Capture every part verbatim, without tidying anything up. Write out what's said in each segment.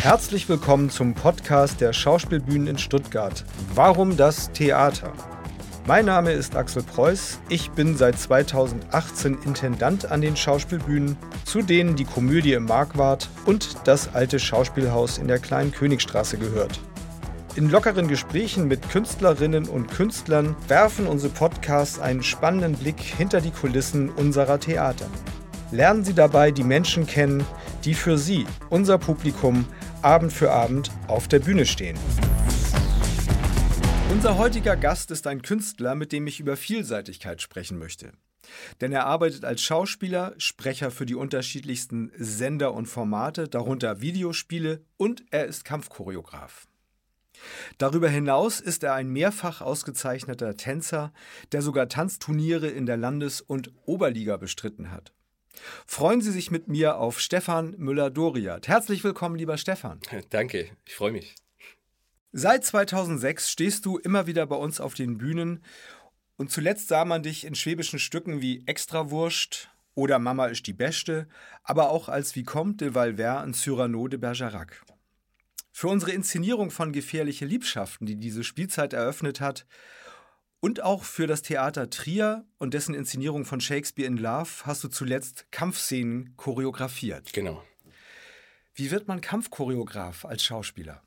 Herzlich willkommen zum Podcast der Schauspielbühnen in Stuttgart. Warum das Theater? Mein Name ist Axel Preuß. Ich bin seit zweitausendachtzehn Intendant an den Schauspielbühnen, zu denen die Komödie im Markwart und das alte Schauspielhaus in der Kleinen Königstraße gehört. In lockeren Gesprächen mit Künstlerinnen und Künstlern werfen unsere Podcasts einen spannenden Blick hinter die Kulissen unserer Theater. Lernen Sie dabei die Menschen kennen, die für Sie, unser Publikum, Abend für Abend auf der Bühne stehen. Unser heutiger Gast ist ein Künstler, mit dem ich über Vielseitigkeit sprechen möchte. Denn er arbeitet als Schauspieler, Sprecher für die unterschiedlichsten Sender und Formate, darunter Videospiele, und er ist Kampfchoreograf. Darüber hinaus ist er ein mehrfach ausgezeichneter Tänzer, der sogar Tanzturniere in der Landes- und Oberliga bestritten hat. Freuen Sie sich mit mir auf Stefan Müller-Doriath. Herzlich willkommen, lieber Stefan. Danke, ich freue mich. Seit zweitausendsechs stehst du immer wieder bei uns auf den Bühnen und zuletzt sah man dich in schwäbischen Stücken wie Extrawurst oder Mama ist die Beste, aber auch als Vicomte de Valvert in Cyrano de Bergerac. Für unsere Inszenierung von Gefährliche Liebschaften, die diese Spielzeit eröffnet hat, und auch für das Theater Trier und dessen Inszenierung von Shakespeare in Love hast du zuletzt Kampfszenen choreografiert. Genau. Wie wird man Kampfchoreograf als Schauspieler?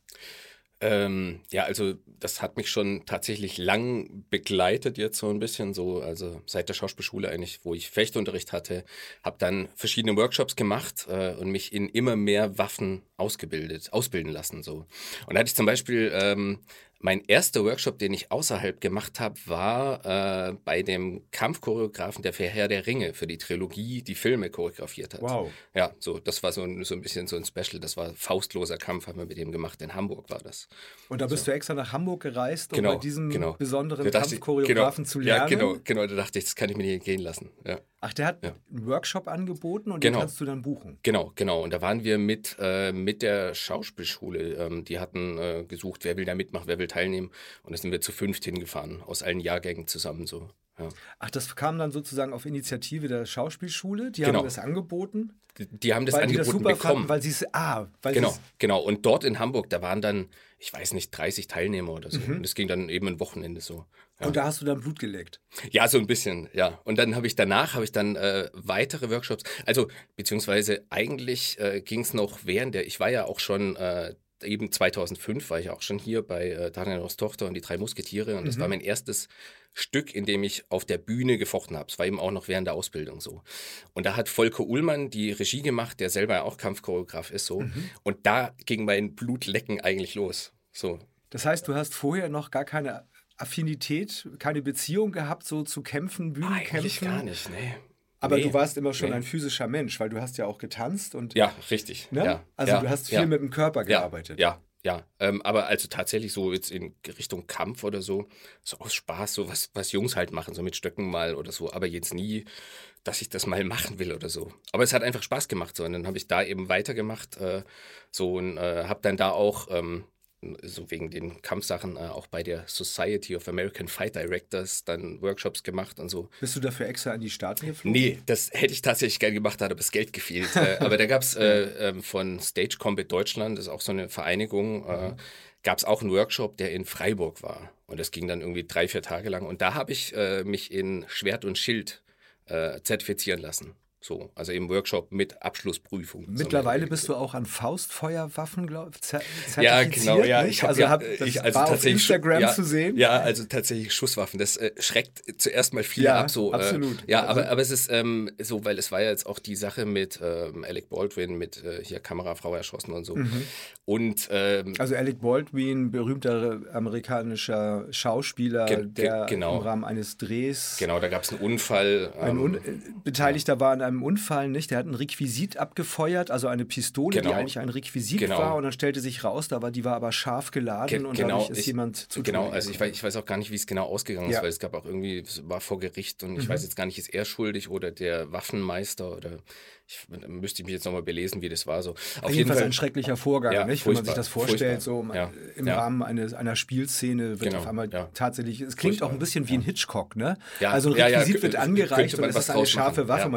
Ähm, ja, also das hat mich schon tatsächlich lang begleitet jetzt so ein bisschen, so also seit der Schauspielschule eigentlich, wo ich Fechtunterricht hatte, habe dann verschiedene Workshops gemacht äh, und mich in immer mehr Waffen ausgebildet, ausbilden lassen so. Und da hatte ich zum Beispiel ähm, mein erster Workshop, den ich außerhalb gemacht habe, war äh, bei dem Kampfchoreografen, der für Herr der Ringe, für die Trilogie, die Filme choreografiert hat. Wow. Ja, so, das war so ein, so ein bisschen so ein Special, das war faustloser Kampf, haben wir mit dem gemacht, in Hamburg war das. Und da bist so. du extra nach Hamburg gereist, um genau, bei diesem genau. besonderen Da dachte ich, Kampfchoreografen genau, zu lernen? Ja, genau, genau, da dachte ich, das kann ich mir nicht gehen lassen. Ja. Ach, der hat Ja. einen Workshop angeboten und Genau. den kannst du dann buchen? Genau, genau. Und da waren wir mit, äh, mit der Schauspielschule. Ähm, die hatten äh, gesucht, wer will da mitmachen, wer will teilnehmen. Und da sind wir zu fünft hingefahren, aus allen Jahrgängen zusammen so. Ja. Ach, das kam dann sozusagen auf Initiative der Schauspielschule? Die Genau. haben das angeboten? Die, die haben das weil die das angeboten super bekommen. fanden, weil sie es, ah, weil Genau, sie's- genau. Und dort in Hamburg, da waren dann, ich weiß nicht, dreißig Teilnehmer oder so. Mhm. Und das ging dann eben ein Wochenende so. Ja. Und da hast du dann Blut geleckt? Ja, so ein bisschen, ja. Und dann habe ich danach, habe ich dann äh, weitere Workshops, also beziehungsweise eigentlich äh, ging es noch während der, ich war ja auch schon, äh, eben zweitausendfünf war ich auch schon hier bei äh, Daniels Tochter und die drei Musketiere und das Mhm. war mein erstes Stück, in dem ich auf der Bühne gefochten habe. Es war eben auch noch während der Ausbildung so. Und da hat Volker Ullmann die Regie gemacht, der selber auch Kampfchoreograf ist so. Mhm. Und da ging mein Blutlecken eigentlich los. So. Das heißt, du hast vorher noch gar keine Affinität, keine Beziehung gehabt, so zu Kämpfen, Bühnenkämpfen? Eigentlich gar nicht, nee. Aber Nee, du warst immer schon nee. ein physischer Mensch, weil du hast ja auch getanzt und Ja, richtig. ne? Ja, also ja, du hast viel ja. mit dem Körper Ja, gearbeitet. Ja, ja. Ähm, aber also tatsächlich so jetzt in Richtung Kampf oder so, so aus Spaß, so was, was Jungs halt machen, so mit Stöcken mal oder so, aber jetzt nie, dass ich das mal machen will oder so. Aber es hat einfach Spaß gemacht so und dann habe ich da eben weitergemacht äh, so und äh, habe dann da auch ähm, so wegen den Kampfsachen äh, auch bei der Society of American Fight Directors dann Workshops gemacht und so. Bist du dafür extra an die Staaten geflogen? Nee, das hätte ich tatsächlich gerne gemacht, da hat aber das Geld gefehlt. äh, aber da gab es äh, ähm, von Stage Combat Deutschland, das ist auch so eine Vereinigung, äh, gab es auch einen Workshop, der in Freiburg war. Und das ging dann irgendwie drei, vier Tage lang. Und da habe ich äh, mich in Schwert und Schild äh, zertifizieren lassen. So, also im Workshop mit Abschlussprüfung. Mittlerweile bist du auch an Faustfeuerwaffen, glaube ich, zer- zertifiziert, Ja, genau, ja. nicht? Ich hab, also ja, hab, das ich, also war auf tatsächlich Schu- Instagram ja, zu sehen. Ja, also tatsächlich Schusswaffen. Das äh, schreckt zuerst mal viele Ja, ab. So, absolut. Äh, ja, Also- aber, aber es ist ähm, so, weil es war ja jetzt auch die Sache mit ähm, Alec Baldwin, mit äh, hier Kamerafrau erschossen und so. Mhm. Und ähm, Also Alec Baldwin, berühmter amerikanischer Schauspieler, Ge- ge- der genau. im Rahmen eines Drehs genau, da gab es einen Unfall. ein Ähm, Un äh, Beteiligter war an einem Unfall, nicht? Der hat ein Requisit abgefeuert, also eine Pistole, Genau. die eigentlich ein Requisit Genau. war, und dann stellte sich raus, da war, die war aber scharf geladen Ge- und genau, dadurch ist ich- jemand zu Genau, Tode also ich gekommen. weiß, ich weiß auch gar nicht, wie es genau ausgegangen Ja. ist, weil es gab auch irgendwie, es war vor Gericht und ich Mhm. weiß jetzt gar nicht, ist er schuldig oder der Waffenmeister oder ich müsste ich mich jetzt nochmal belesen, wie das war so. Auf jeden Jedenfalls Fall ein schrecklicher Vorgang, Ja, nicht? Wenn man sich furchtbar, das vorstellt, furchtbar. so Ja, im ja. Rahmen eines, einer Spielszene wird Genau, auf einmal ja. tatsächlich, es klingt Furchtbar, auch ein bisschen wie ein Hitchcock, ne? Ja, also ein ja, ja, Requisit kö- wird könnte angereicht man und es was ist eine draus scharfe machen. Waffe. Ja. Man denkt, oh mein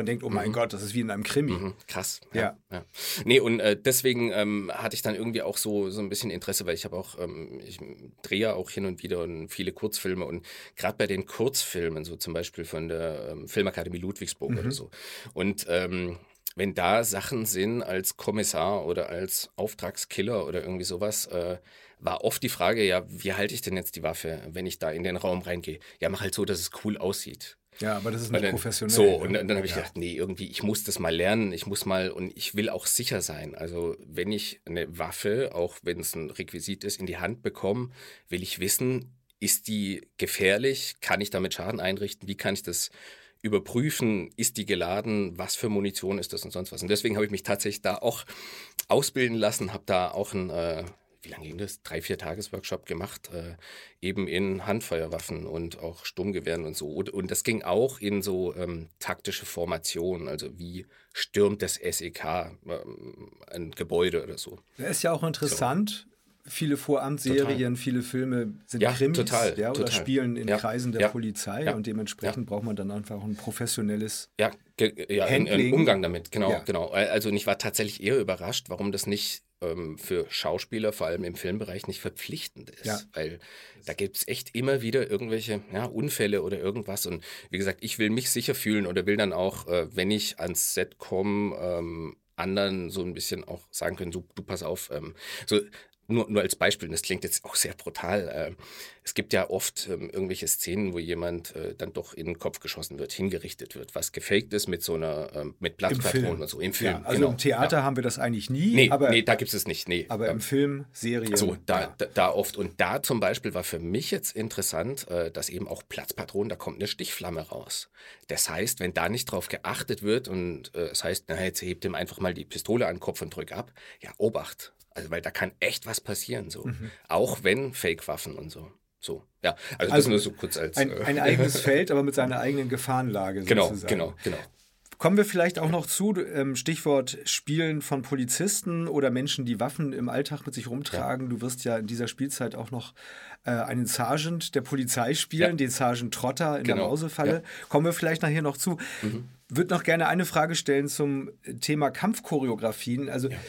mein Gott, das ist wie in einem Krimi. Mhm, krass. Ja. ja. ja. Nee, und äh, deswegen ähm, hatte ich dann irgendwie auch so, so ein bisschen Interesse, weil ich habe auch, ähm, ich drehe ja auch hin und wieder und viele Kurzfilme und gerade bei den Kurzfilmen, so zum Beispiel von der ähm, Filmakademie Ludwigsburg Mhm. oder so. Und ähm, wenn da Sachen sind als Kommissar oder als Auftragskiller oder irgendwie sowas, äh, war oft die Frage, ja, wie halte ich denn jetzt die Waffe, wenn ich da in den Raum reingehe? Ja, mach halt so, dass es cool aussieht. Ja, aber das ist Und nicht dann, professionell. so, ne? und dann, dann habe ich Ja. gedacht, nee, irgendwie, ich muss das mal lernen, ich muss mal, und ich will auch sicher sein. Also, wenn ich eine Waffe, auch wenn es ein Requisit ist, in die Hand bekomme, will ich wissen, ist die gefährlich? Kann ich damit Schaden einrichten? Wie kann ich das überprüfen? Ist die geladen? Was für Munition ist das und sonst was? Und deswegen habe ich mich tatsächlich da auch ausbilden lassen, habe da auch ein, äh, wie lange ging das? Drei, vier Tages-Workshop gemacht, äh, eben in Handfeuerwaffen und auch Sturmgewehren und so. Und, und das ging auch in so ähm, taktische Formationen, also wie stürmt das S E K ähm, ein Gebäude oder so. Das ist ja auch interessant. Viele Vorabendserien, viele Filme sind Ja, Krimis total, ja, oder total. spielen in Ja, Kreisen der ja, Polizei ja, und dementsprechend braucht man dann einfach ein professionelles Ja, ge- ja ein, ein Handling. Umgang damit, genau, Ja. genau. Also ich war tatsächlich eher überrascht, warum das nicht ähm, für Schauspieler, vor allem im Filmbereich, nicht verpflichtend ist. Ja. Weil da gibt es echt immer wieder irgendwelche ja, Unfälle oder irgendwas. Und wie gesagt, ich will mich sicher fühlen oder will dann auch, äh, wenn ich ans Set komme, ähm, anderen so ein bisschen auch sagen können, du, du pass auf, ähm, so nur, nur als Beispiel, und das klingt jetzt auch sehr brutal, äh, es gibt ja oft ähm, irgendwelche Szenen, wo jemand äh, dann doch in den Kopf geschossen wird, hingerichtet wird, was gefaked ist mit so einer, ähm, mit im Platzpatronen Film. und so, im Film. Ja, also genau. im Theater Ja. haben wir das eigentlich nie, Nee, aber, nee, da gibt es es nicht, nee. aber Ähm, im Film, Serien. so, da, ja. da, da oft. Und da zum Beispiel war für mich jetzt interessant, äh, dass eben auch Platzpatronen, da kommt eine Stichflamme raus. Das heißt, wenn da nicht drauf geachtet wird und äh, es heißt, na, jetzt hebt ihm einfach mal die Pistole an den Kopf und drück ab, ja, Obacht. Also, weil da kann echt was passieren, so. Mhm. Auch wenn Fake-Waffen und so. So, ja. Also, Also das nur so kurz als. Ein, äh, ein eigenes Feld, aber mit seiner eigenen Gefahrenlage genau, sozusagen. genau, genau. Kommen wir vielleicht auch noch zu, ähm, Stichwort Spielen von Polizisten oder Menschen, die Waffen im Alltag mit sich rumtragen. Du wirst ja in dieser Spielzeit auch noch äh, einen Sergeant der Polizei spielen, Ja. den Sergeant Trotter in der Genau, Mausefalle. Kommen wir vielleicht nachher noch zu. Mhm. Würde noch gerne eine Frage stellen zum Thema Kampfchoreografien. Also Ja.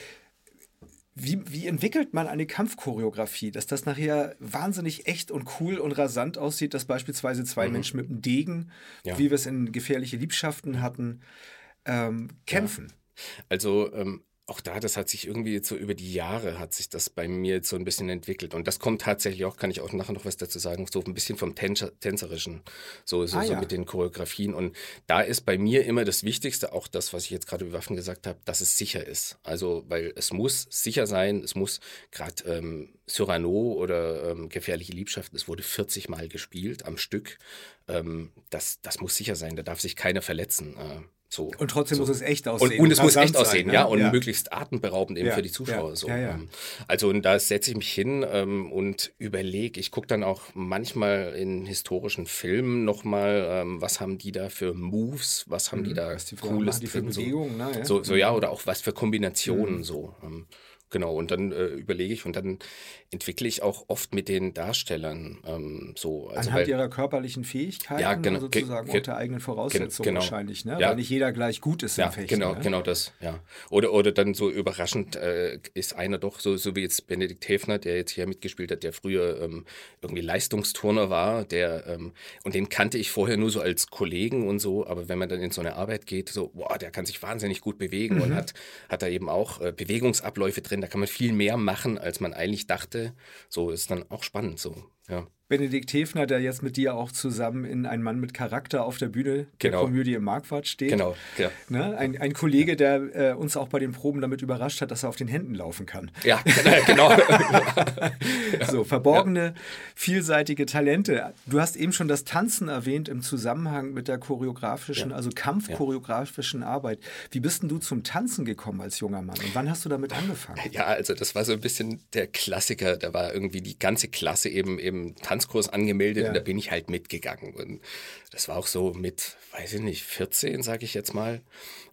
Wie, wie entwickelt man eine Kampfchoreografie, dass das nachher wahnsinnig echt und cool und rasant aussieht, dass beispielsweise zwei Mhm. Menschen mit einem Degen, Ja. wie wir es in Gefährliche Liebschaften hatten, ähm, kämpfen? Also ähm, auch da, das hat sich irgendwie jetzt so über die Jahre hat sich das bei mir jetzt so ein bisschen entwickelt. Und das kommt tatsächlich auch, kann ich auch nachher noch was dazu sagen, so ein bisschen vom Tänzer, Tänzerischen, so, so, Ah, so ja. mit den Choreografien. Und da ist bei mir immer das Wichtigste, auch das, was ich jetzt gerade über Waffen gesagt habe, dass es sicher ist. Also, weil es muss sicher sein, es muss gerade ähm, Cyrano oder ähm, Gefährliche Liebschaften, es wurde vierzig Mal gespielt am Stück. Ähm, das, das muss sicher sein, da darf sich keiner verletzen. Äh, So, Und trotzdem so. muss es echt Und, aussehen. und es muss rasant echt aussehen, sein, ne? ja, und ja. möglichst atemberaubend eben Ja, für die Zuschauer. ja, so. ja, ja. Ähm, Also und da setze ich mich hin ähm, und überlege, ich gucke dann auch manchmal in historischen Filmen nochmal, ähm, was haben die da für Moves, was haben die da Was die Frage, Cooles machen die für drin. So. Bewegungen, ne? Ja. So, so ja, oder auch was für Kombinationen Mhm. so. Ähm, Genau, und dann äh, überlege ich und dann entwickle ich auch oft mit den Darstellern ähm, so. Also, Anhand weil, ihrer körperlichen Fähigkeiten, Ja, genau, und ge- sozusagen ge- auch der eigenen Voraussetzungen genau. wahrscheinlich, ne? Ja. Weil nicht jeder gleich gut ist ja, im Fechten. genau, ne? genau das, ja. Oder, oder dann so überraschend äh, ist einer doch, so, so wie jetzt Benedikt Häfner, der jetzt hier mitgespielt hat, der früher ähm, irgendwie Leistungsturner war, der, ähm, und den kannte ich vorher nur so als Kollegen und so, aber wenn man dann in so eine Arbeit geht, so, boah, der kann sich wahnsinnig gut bewegen Mhm. und hat, hat da eben auch äh, Bewegungsabläufe drin, da kann man viel mehr machen, als man eigentlich dachte. So ist dann auch spannend, so, ja. Benedikt Häfner, der jetzt mit dir auch zusammen in Ein Mann mit Charakter auf der Bühne der Genau. Komödie im Marquardt steht. Genau, ja. Ne? Ein, ein Kollege, der äh, uns auch bei den Proben damit überrascht hat, dass er auf den Händen laufen kann. Ja, genau. So, verborgene, vielseitige Talente. Du hast eben schon das Tanzen erwähnt im Zusammenhang mit der choreografischen, Ja. also kampfchoreografischen Arbeit. Wie bist denn du zum Tanzen gekommen als junger Mann und wann hast du damit angefangen? Ja, also das war so ein bisschen der Klassiker. Da war irgendwie die ganze Klasse eben im Tanzkurs angemeldet Ja. und da bin ich halt mitgegangen. Und das war auch so mit, weiß ich nicht, vierzehn, sage ich jetzt mal.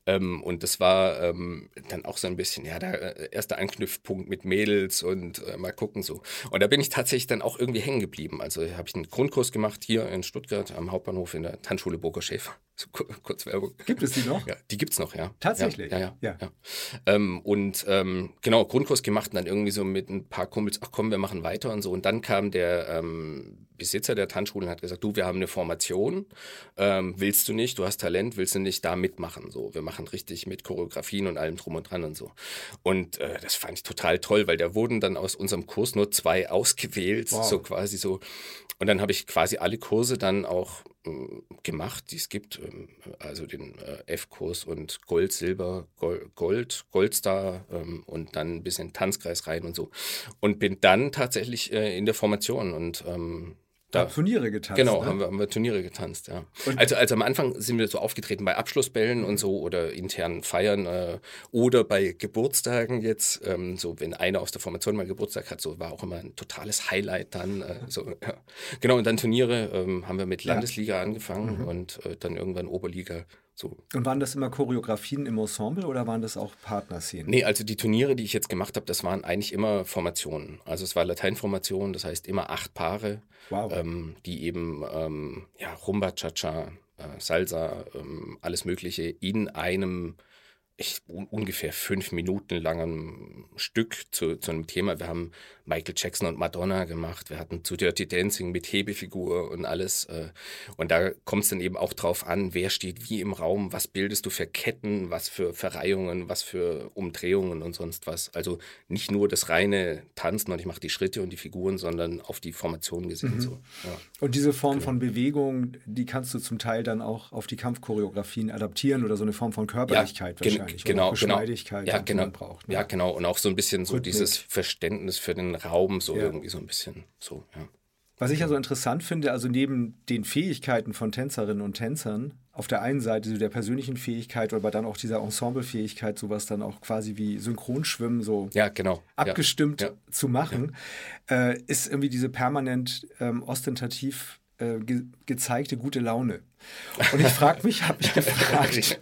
Ähm, und das war ähm, dann auch so ein bisschen, ja, der äh, erste Anknüpfpunkt mit Mädels und äh, mal gucken so. Und da bin ich tatsächlich dann auch irgendwie hängen geblieben. Also habe ich einen Grundkurs gemacht hier in Stuttgart am Hauptbahnhof in der Tanzschule Burger Schäfer. So, kurz Werbung. Gibt es die noch? Ja, die gibt's noch, ja. Tatsächlich? Ja, ja, ja. Ja. ja. Ähm, und ähm, genau, Grundkurs gemacht und dann irgendwie so mit ein paar Kumpels, ach komm, wir machen weiter und so. Und dann kam der ähm, Besitzer der Tanzschule und hat gesagt, du, wir haben eine Formation, ähm, willst du nicht, du hast Talent, willst du nicht da mitmachen? So, wir machen richtig mit Choreografien und allem drum und dran und so. Und äh, das fand ich total toll, weil da wurden dann aus unserem Kurs nur zwei ausgewählt, Wow. so quasi so. Und dann habe ich quasi alle Kurse dann auch äh, gemacht, die es gibt. Ähm, also den äh, F-Kurs und Gold, Silber, Gold, Gold Goldstar ähm, und dann ein bisschen Tanzkreis rein und so. Und bin dann tatsächlich äh, in der Formation und ähm, da, Turniere getanzt. Genau, ne? haben, wir, haben wir Turniere getanzt, ja. Und- Also, also am Anfang sind wir so aufgetreten bei Abschlussbällen und so oder internen Feiern äh, oder bei Geburtstagen jetzt, ähm, so wenn einer aus der Formation mal Geburtstag hat, so war auch immer ein totales Highlight dann. Äh, so, ja. Genau, und dann Turniere ähm, haben wir mit Ja. Landesliga angefangen Mhm. und äh, dann irgendwann Oberliga. So. Und waren das immer Choreografien im Ensemble oder waren das auch Partnerszenen? Nee, also die Turniere, die ich jetzt gemacht habe, das waren eigentlich immer Formationen. Also es war Lateinformation, das heißt immer acht Paare, Wow. ähm, die eben ähm, ja, Rumba, Cha-Cha, äh, Salsa, ähm, alles Mögliche in einem ich, un ungefähr fünf Minuten langen Stück zu, zu einem Thema. Wir haben Michael Jackson und Madonna gemacht. Wir hatten zu Dirty Dancing mit Hebefigur und alles. Äh, und da kommt es dann eben auch drauf an, wer steht wie im Raum, was bildest du für Ketten, was für Verreihungen, was für Umdrehungen und sonst was. Also nicht nur das reine Tanzen und ich mache die Schritte und die Figuren, sondern auf die Formation gesehen. Mhm. So. Ja. Und diese Form Genau. von Bewegung, die kannst du zum Teil dann auch auf die Kampfchoreografien adaptieren oder so eine Form von Körperlichkeit gen- wahrscheinlich. genau, oder auch genau. Geschmeidigkeit, Ja, die genau. man braucht. Ne? Ja, genau. Und auch so ein bisschen so Rhythmik. dieses Verständnis für den Raum, so Ja. irgendwie so ein bisschen so, ja. Was ich ja so interessant finde, also neben den Fähigkeiten von Tänzerinnen und Tänzern, auf der einen Seite so der persönlichen Fähigkeit, aber dann auch dieser Ensemblefähigkeit, sowas dann auch quasi wie Synchronschwimmen so Ja, genau. abgestimmt Ja. zu machen, äh, ist irgendwie diese permanent ähm, ostentativ äh, ge gezeigte gute Laune. Und ich frage mich, habe ich gefragt,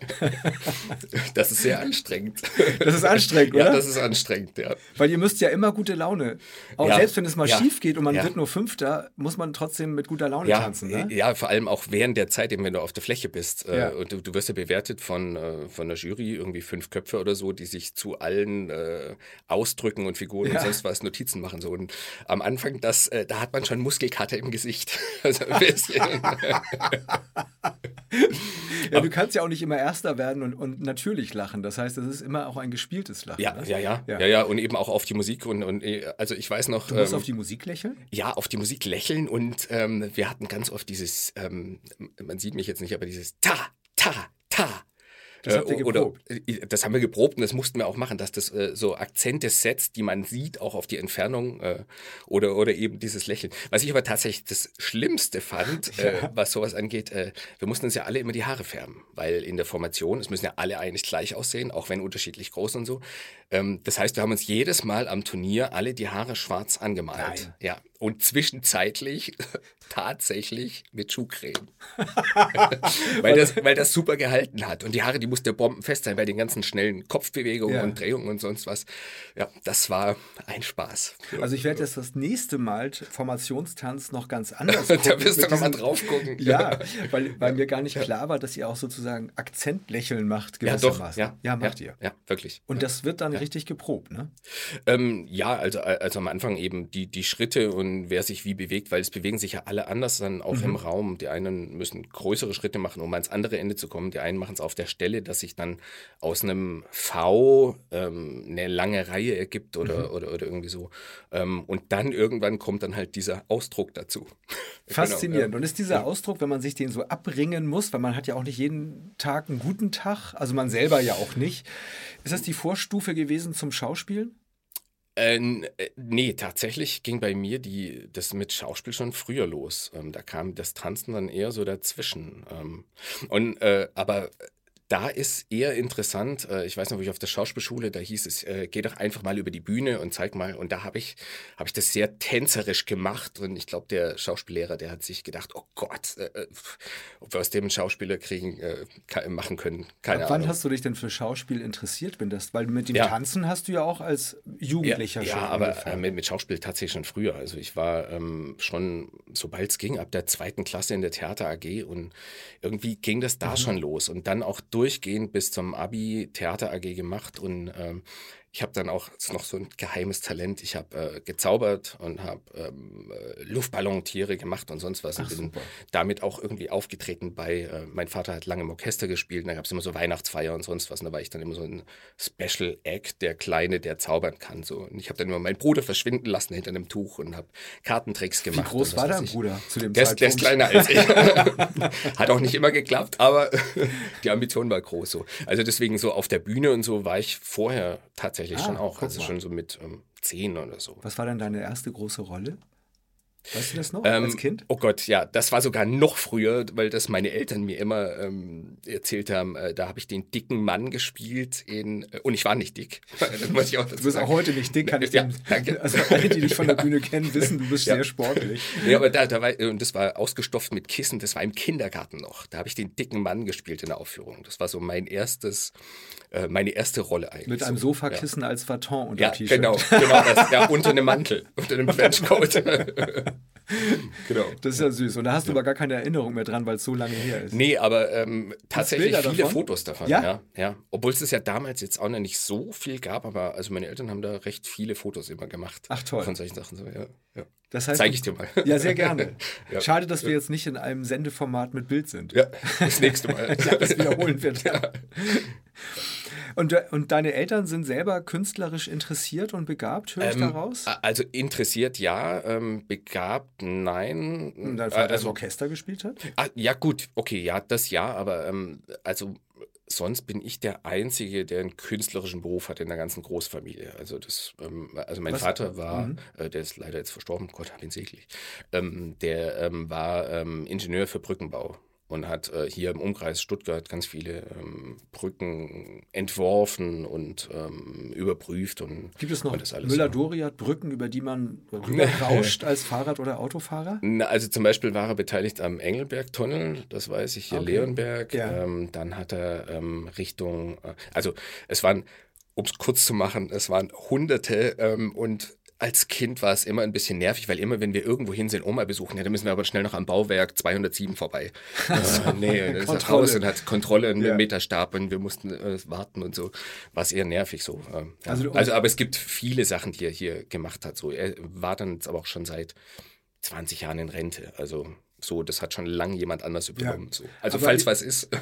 Das ist sehr anstrengend. das ist anstrengend, Ja, oder? das ist anstrengend, ja. Weil ihr müsst ja immer gute Laune. Auch Ja. selbst wenn es mal Ja. schief geht und man Ja. wird nur Fünfter, muss man trotzdem mit guter Laune Ja, tanzen. Ne? ja, vor allem auch während der Zeit, eben wenn du auf der Fläche bist. Äh, Ja. und du, du wirst ja bewertet von, äh, von der Jury, irgendwie fünf Köpfe oder so, die sich zu allen äh, Ausdrücken und Figuren Ja. und sonst was Notizen machen. So. Und am Anfang, das, äh, da hat man schon Muskelkater im Gesicht. Also ein bisschen. Ja, du kannst ja auch nicht immer Erster werden und, und natürlich lachen. Das heißt, es ist immer auch ein gespieltes Lachen. Ja, ne? ja, ja, Ja. ja, ja, und eben auch auf die Musik und, und äh, also ich weiß noch, Du musst ähm, auf die Musik lächeln? ja, auf die Musik lächeln und ähm, wir hatten ganz oft dieses, ähm, man sieht mich jetzt nicht, aber dieses Ta, Ta, Ta. Das habt ihr Äh, oder, geprobt? äh, das haben wir geprobt und das mussten wir auch machen, dass das äh, so Akzente setzt, die man sieht, auch auf die Entfernung äh, oder, oder eben dieses Lächeln. Was ich aber tatsächlich das Schlimmste fand, äh, was sowas angeht, äh, wir mussten uns ja alle immer die Haare färben, weil in der Formation, es müssen ja alle eigentlich gleich aussehen, auch wenn unterschiedlich groß und so. Ähm, das heißt, wir haben uns jedes Mal am Turnier alle die Haare schwarz angemalt. Nein. Ja, und zwischenzeitlich tatsächlich mit Schuhcreme. weil, das, weil das super gehalten hat. Und die Haare, die musste bombenfest sein bei den ganzen schnellen Kopfbewegungen Ja. und Drehungen und sonst was. Ja, das war ein Spaß. Also ich werde jetzt das nächste Mal Formationstanz noch ganz anders gucken. Da wirst du mit noch mal diesem- drauf gucken. Ja, weil, weil mir gar nicht klar war, dass ihr auch sozusagen Akzentlächeln macht Ja, doch. gewissermaßen. Ja, ja macht ja, ihr. Ja, wirklich. Und das wird dann richtig geprobt, ne? Ähm, ja, also, also am Anfang eben die, die Schritte und wer sich wie bewegt, weil es bewegen sich ja alle anders dann auch Mhm. im Raum. Die einen müssen größere Schritte machen, um ans andere Ende zu kommen. Die einen machen es auf der Stelle, dass sich dann aus einem V ähm, eine lange Reihe ergibt oder, Mhm. oder, oder irgendwie so. Ähm, und dann irgendwann kommt dann halt dieser Ausdruck dazu. Faszinierend. Genau, Und ist dieser Ausdruck, wenn man sich den so abringen muss, weil man hat ja auch nicht jeden Tag einen guten Tag, also man selber ja auch nicht. Ist das die Vorstufe gewesen zum Schauspielen? Äh, n- äh, nee, tatsächlich ging bei mir die, das mit Schauspiel schon früher los. Ähm, da kam das Tanzen dann eher so dazwischen. Ähm, und, äh, aber da ist eher interessant, äh, ich weiß noch, wo ich auf der Schauspielschule, da hieß es, äh, geh doch einfach mal über die Bühne und zeig mal. Und da habe ich, hab ich das sehr tänzerisch gemacht. Und ich glaube, der Schauspiellehrer, der hat sich gedacht, oh Gott, äh, ob wir aus dem einen Schauspieler kriegen, äh, kann, machen können. Keine Ab wann Ahnung. hast du dich denn für Schauspiel interessiert? Bin das, weil mit dem Ja. Tanzen hast du ja auch als Jugendlicher ja, schon ja, aber äh, angefangen. mit, mit Schauspiel tatsächlich schon früher. Also ich war ähm, schon, sobald es ging, ab der zweiten Klasse in der Theater A G und irgendwie ging das da Mhm. schon los und dann auch durchgehend bis zum Abi Theater A G gemacht und ähm, ich habe dann auch, das ist noch so ein geheimes Talent, ich habe äh, gezaubert und habe ähm, äh, Luftballontiere gemacht und sonst was Ach, und bin super. damit auch irgendwie aufgetreten bei, äh, mein Vater hat lange im Orchester gespielt und da gab es immer so Weihnachtsfeier und sonst was und da war ich dann immer so ein Special Act, der Kleine, der zaubern kann. So. Und ich habe dann immer meinen Bruder verschwinden lassen hinter einem Tuch und habe Kartentricks Wie gemacht. groß und was war weiß dein ich. Bruder zu dem Der ist, der ist Zeitpunkt? kleiner als ich. Hat auch nicht immer geklappt, aber die Ambition war groß so. Also deswegen so auf der Bühne und so war ich vorher tatsächlich Ah, schon auch. guck Also mal. schon so mit ähm, zehn oder so. Was war denn deine erste große Rolle? Weißt du das noch Ähm, als Kind? Oh Gott, ja, das war sogar noch früher, weil das meine Eltern mir immer ähm, erzählt haben. Äh, da habe ich den dicken Mann gespielt in, äh, und ich war nicht dick. Das muss ich auch dazu Du bist sagen. auch heute nicht dick, kann ich Ja, dem, danke. also alle, die dich von der Bühne kennen, wissen, du bist Ja. sehr sportlich. Ja, aber da, da war, und das war ausgestopft mit Kissen, das war im Kindergarten noch. Da habe ich den dicken Mann gespielt in der Aufführung. Das war so mein erstes, äh, meine erste Rolle eigentlich. Mit einem so. Sofakissen als Faton unter Ja, T-Shirt. genau, genau das. Ja, unter einem Mantel, unter einem Trenchcoat. Genau. Das ist ja süß. Und da hast du aber gar keine Erinnerung mehr dran, weil es so lange her ist. Nee, aber ähm, tatsächlich Bilder viele davon? Fotos davon. Ja? Ja? Ja, Obwohl es das ja damals jetzt auch noch nicht so viel gab, aber also meine Eltern haben da recht viele Fotos immer gemacht. Ach, toll. Von solchen Sachen. So, ja, ja. Das heißt, Zeig du- ich dir mal. Ja, sehr gerne. Ja. Schade, dass wir jetzt nicht in einem Sendeformat mit Bild sind. Ja, das nächste Mal. Ja, das wiederholen wir dann. Ja. Und, de- und deine Eltern sind selber künstlerisch interessiert und begabt, höre ich Ähm, daraus? Also interessiert ja, ähm, begabt nein. Und dein Vater im also, Orchester gespielt hat? ah, ja gut, okay, ja, das ja, aber ähm, also sonst bin ich der Einzige, der einen künstlerischen Beruf hat in der ganzen Großfamilie. Also das, ähm, also mein Was- Vater war, Mhm. äh, der ist leider jetzt verstorben, Gott hab ihn seglich, ähm, der ähm, war ähm, Ingenieur für Brückenbau und hat äh, hier im Umkreis Stuttgart ganz viele ähm, Brücken entworfen und ähm, überprüft und Gibt es noch und das alles. Müller-Doriat-Brücken, über die man rüberrauscht als Fahrrad- oder Autofahrer? Na, also zum Beispiel war er beteiligt am Engelberg-Tunnel, das weiß ich, hier Okay. Leonberg. Ja. Ähm, dann hat er ähm, Richtung, äh, also es waren, um es kurz zu machen, es waren Hunderte ähm, und als Kind war es immer ein bisschen nervig, weil immer, wenn wir irgendwo hin sind, Oma besuchen, ja, dann müssen wir aber schnell noch am Bauwerk zweihundertsieben vorbei. äh, nee, dann ist er Kontrolle. raus und hat Kontrolle mit Ja. Meterstab und wir mussten äh, warten und so. War es eher nervig so. Ähm, ja. Also also, du- aber es gibt viele Sachen, die er hier gemacht hat. So. Er war dann jetzt aber auch schon seit zwanzig Jahren in Rente. Also so, das hat schon lange jemand anders übernommen. Ja. So. Also Aber falls ich- was ist,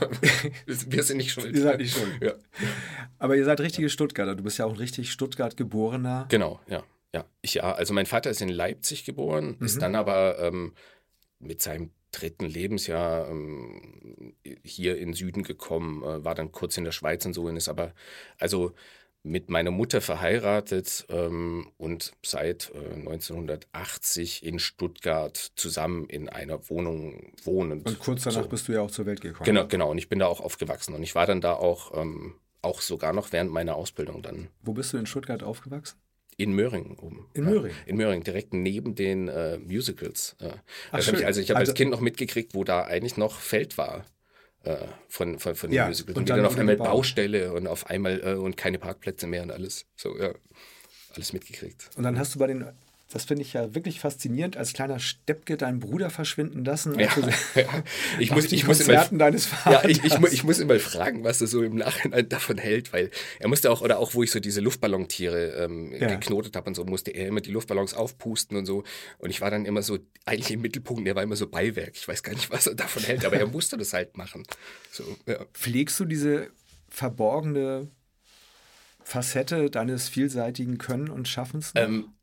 wir sind nicht schuld. Ihr seid nicht schuld. Ja. Aber ihr seid richtige Stuttgarter. Du bist ja auch ein richtig Stuttgart-geborener. Genau, ja. Ja, ich ja. Also mein Vater ist in Leipzig geboren, Mhm. ist dann aber ähm, mit seinem dritten Lebensjahr ähm, hier in den Süden gekommen, äh, war dann kurz in der Schweiz und so und ist aber also mit meiner Mutter verheiratet ähm, und seit äh, neunzehnhundertachtzig in Stuttgart zusammen in einer Wohnung wohnend. Und kurz danach so. bist du ja auch zur Welt gekommen. Genau, genau. Und ich bin da auch aufgewachsen und ich war dann da auch, ähm, auch sogar noch während meiner Ausbildung dann Wo bist du in Stuttgart aufgewachsen? in Möhringen oben. In Ja, Möhringen? In Möhringen, direkt neben den äh, Musicals. Ja. Ach, Das hab ich, schön. also ich habe Also- als Kind noch mitgekriegt, wo da eigentlich noch Feld war. Äh, von, von, von den Ja, Musicals. und Und, dann dann auf wurde einmal gebaut. Baustelle und auf einmal äh, und keine Parkplätze mehr und alles. So, ja. Alles mitgekriegt. Und dann hast du bei den, das finde ich ja wirklich faszinierend, als kleiner Steppke deinen Bruder verschwinden lassen. Ja, als du ja. Ich auf muss, die ich muss immer, Konzerten deines Vaters. ja, ich, ich, mu- ich muss immer fragen, was er so im Nachhinein davon hält, weil er musste auch, oder auch wo ich so diese Luftballontiere ähm, Ja. geknotet habe und so, musste er immer die Luftballons aufpusten und so. Und ich war dann immer so, eigentlich im Mittelpunkt, er war immer so Beiwerk. Ich weiß gar nicht, was er davon hält, aber er musste das halt machen. So, ja. Pflegst du diese verborgene Facette deines vielseitigen Können und Schaffens noch? Ähm,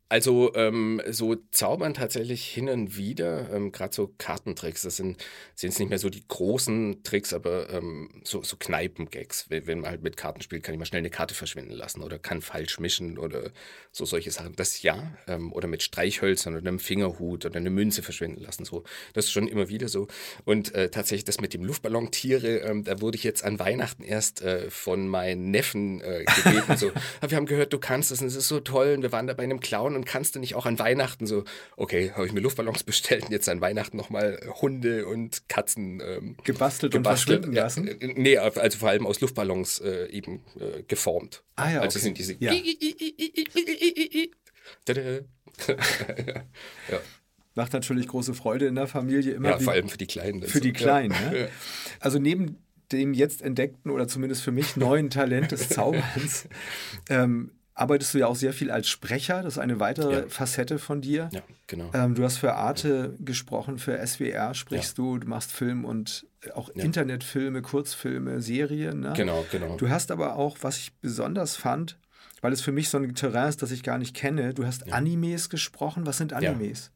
Also ähm, so zaubern tatsächlich hin und wieder, ähm, gerade so Kartentricks, das sind sind jetzt nicht mehr so die großen Tricks, aber ähm, so, so Kneipengags. Wenn, wenn man halt mit Karten spielt, kann ich mal schnell eine Karte verschwinden lassen oder kann falsch mischen oder so solche Sachen. Das ja, ähm, oder mit Streichhölzern oder einem Fingerhut oder eine Münze verschwinden lassen. So, das ist schon immer wieder so. Und äh, tatsächlich das mit dem Luftballontiere, ähm, da wurde ich jetzt an Weihnachten erst äh, von meinen Neffen äh, gebeten, so, "Ah, wir haben gehört, du kannst das und es ist so toll und wir waren da bei einem Clown und kannst du nicht auch an Weihnachten so, okay, habe ich mir Luftballons bestellt und jetzt an Weihnachten nochmal Hunde und Katzen ähm, Gebastelt, gebastelt und verschwinden ja, lassen? äh, nee, also vor allem aus Luftballons äh, eben äh, geformt. Ah ja, Also okay. sind diese Ja. Tada. Ja, Macht natürlich große Freude in der Familie immer. ja wie- vor allem für die Kleinen. dann Für so. die Kleinen, ja. ne? Ja. Also neben dem jetzt entdeckten oder zumindest für mich neuen Talent des Zauberns ähm, arbeitest du ja auch sehr viel als Sprecher. Das ist eine weitere Ja. Facette von dir. Ja, genau. Ähm, du hast für Arte gesprochen, für S W R sprichst du, du machst Film und auch Ja. Internetfilme, Kurzfilme, Serien. Ne? Genau, genau. Du hast aber auch, was ich besonders fand, weil es für mich so ein Terrain ist, das ich gar nicht kenne, du hast Animes gesprochen. Was sind Animes?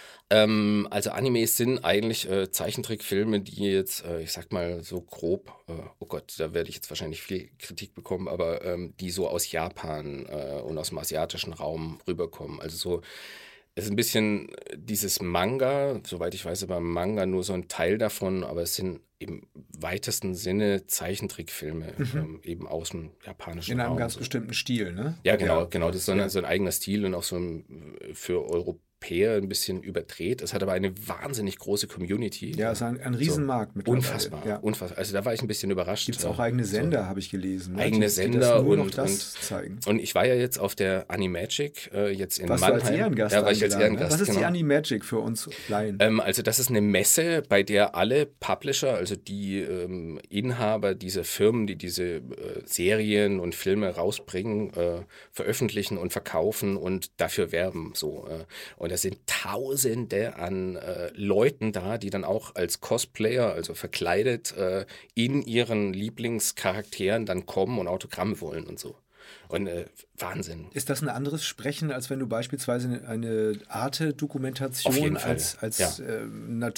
Ähm, also Animes sind eigentlich äh, Zeichentrickfilme, die jetzt, äh, ich sag mal so grob, äh, oh Gott, da werde ich jetzt wahrscheinlich viel Kritik bekommen, aber ähm, die so aus Japan äh, und aus dem asiatischen Raum rüberkommen. Also so, es ist ein bisschen dieses Manga, soweit ich weiß, aber Manga nur so ein Teil davon, aber es sind im weitesten Sinne Zeichentrickfilme, ähm, eben aus dem japanischen In einem Raum. ganz so. bestimmten Stil, ne? Ja, genau, genau. Das ist so ein, Ja. so ein eigener Stil und auch so ein, für Europäer ein bisschen überdreht. Es hat aber eine wahnsinnig große Community. Ja, es ist ein, ein Riesenmarkt mittlerweile. Unfassbar, Ja. unfassbar. Also da war ich ein bisschen überrascht. Gibt es auch äh, eigene so. Sender, habe ich gelesen. Ne? Eigene die, die Sender das nur noch und- das und- zeigen. Und ich war ja jetzt auf der Animagic äh, jetzt in Warst du Mannheim. als Ehrengast Ja, war ich als eingeladen, ne? Ehrengast, Was ist die genau. Animagic für uns Laien? Ähm, also das ist eine Messe, bei der alle Publisher, also die ähm, Inhaber dieser Firmen, die diese äh, Serien und Filme rausbringen, äh, veröffentlichen und verkaufen und dafür werben. So, äh. Und da sind Tausende an äh, Leuten da, die dann auch als Cosplayer, also verkleidet, äh, in ihren Lieblingscharakteren dann kommen und Autogramme wollen und so. Und äh, Wahnsinn. Ist das ein anderes Sprechen, als wenn du beispielsweise eine- eine Auf jeden Arte-Dokumentation Fall, als, als ja. ähm, Ja.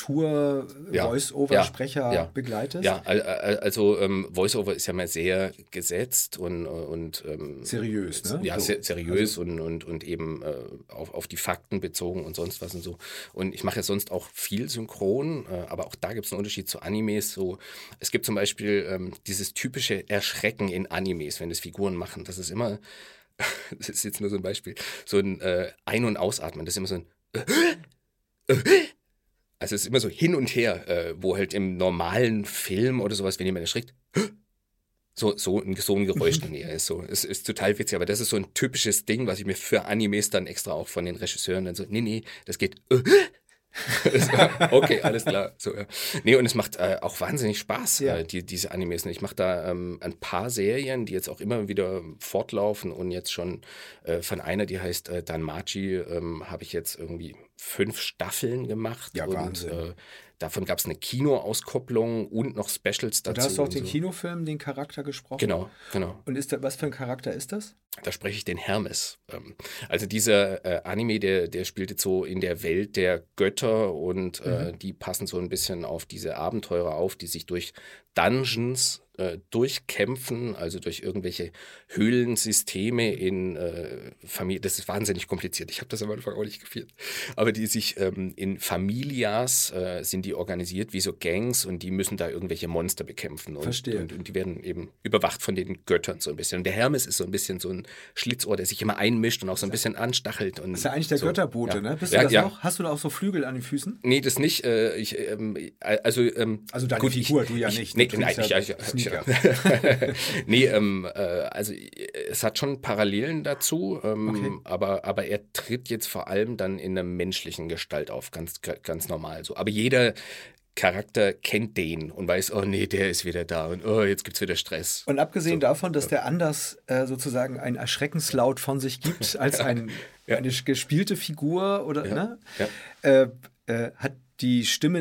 Natur-Voice-Over-Sprecher Ja. begleitest? Ja, al- al- also ähm, Voice-Over ist ja mal sehr gesetzt und, und ähm, Seriös, ne? Ja, So. se seriös und, und, und eben äh, auf, auf die Fakten bezogen und sonst was und so. Und ich mache ja sonst auch viel synchron, äh, aber auch da gibt es einen Unterschied zu Animes. So, es gibt zum Beispiel ähm, dieses typische Erschrecken in Animes, wenn das Figuren machen. Das ist immer, das ist jetzt nur so ein Beispiel, so ein äh, Ein- und Ausatmen. Das ist immer so ein Also es ist immer so hin und her, äh, wo halt im normalen Film oder sowas, wenn jemand erschrickt, so, so, ein, so ein Geräusch dann eher ist. So. Es ist total witzig, aber das ist so ein typisches Ding, was ich mir für Animes dann extra auch von den Regisseuren dann so, nee, nee, das geht. Okay, alles klar. So, ja. Nee, und es macht äh, auch wahnsinnig Spaß, Ja. äh, die, diese Animes. Und ich mache da ähm, ein paar Serien, die jetzt auch immer wieder fortlaufen und jetzt schon äh, von einer, die heißt äh, Danmachi, ähm, habe ich jetzt irgendwie fünf Staffeln gemacht. Ja, und, Wahnsinn. Äh, davon gab es eine Kinoauskopplung und noch Specials dazu. Und da hast du auch und den so. Kinofilm, den Charakter gesprochen? Genau, genau. Und ist da, was für ein Charakter ist das? Da spreche ich den Hermes. Ähm, Also dieser äh, Anime, der, der spielt jetzt so in der Welt der Götter und äh, die passen so ein bisschen auf diese Abenteurer auf, die sich durch Dungeons äh, durchkämpfen, also durch irgendwelche Höhlensysteme in äh, Familie. Das ist wahnsinnig kompliziert. Ich habe das am Anfang auch nicht gefühlt. Aber die sich ähm, in Familias äh, sind die organisiert wie so Gangs und die müssen da irgendwelche Monster bekämpfen. Und, Verstehe. Und, und die werden eben überwacht von den Göttern so ein bisschen. Und der Hermes ist so ein bisschen so ein Schlitzohr, der sich immer einmischt und auch so ein bisschen anstachelt. Und Das ist ja eigentlich der so. Götterbote, Ja. ne? Bist ja, du das ja. noch? Hast du da auch so Flügel an den Füßen? Nee, das nicht. Äh, ich, ähm, also, ähm, Also deine gut, Figur, ich, du ja ich, nicht. Nee, Du nein, trägst ich, ja ich, ich, Sneaker. nee, ähm, äh, also es hat schon Parallelen dazu, ähm, Okay. aber, aber er tritt jetzt vor allem dann in einer menschlichen Gestalt auf, ganz, ganz normal so. Aber jeder Charakter kennt den und weiß, oh nee, der ist wieder da und oh, jetzt gibt's wieder Stress. Und abgesehen So. davon, dass der Anders äh, sozusagen einen Erschreckenslaut von sich gibt, als ein, Ja. eine gespielte Figur oder Ja. ne, Ja. äh, äh, hat die Stimme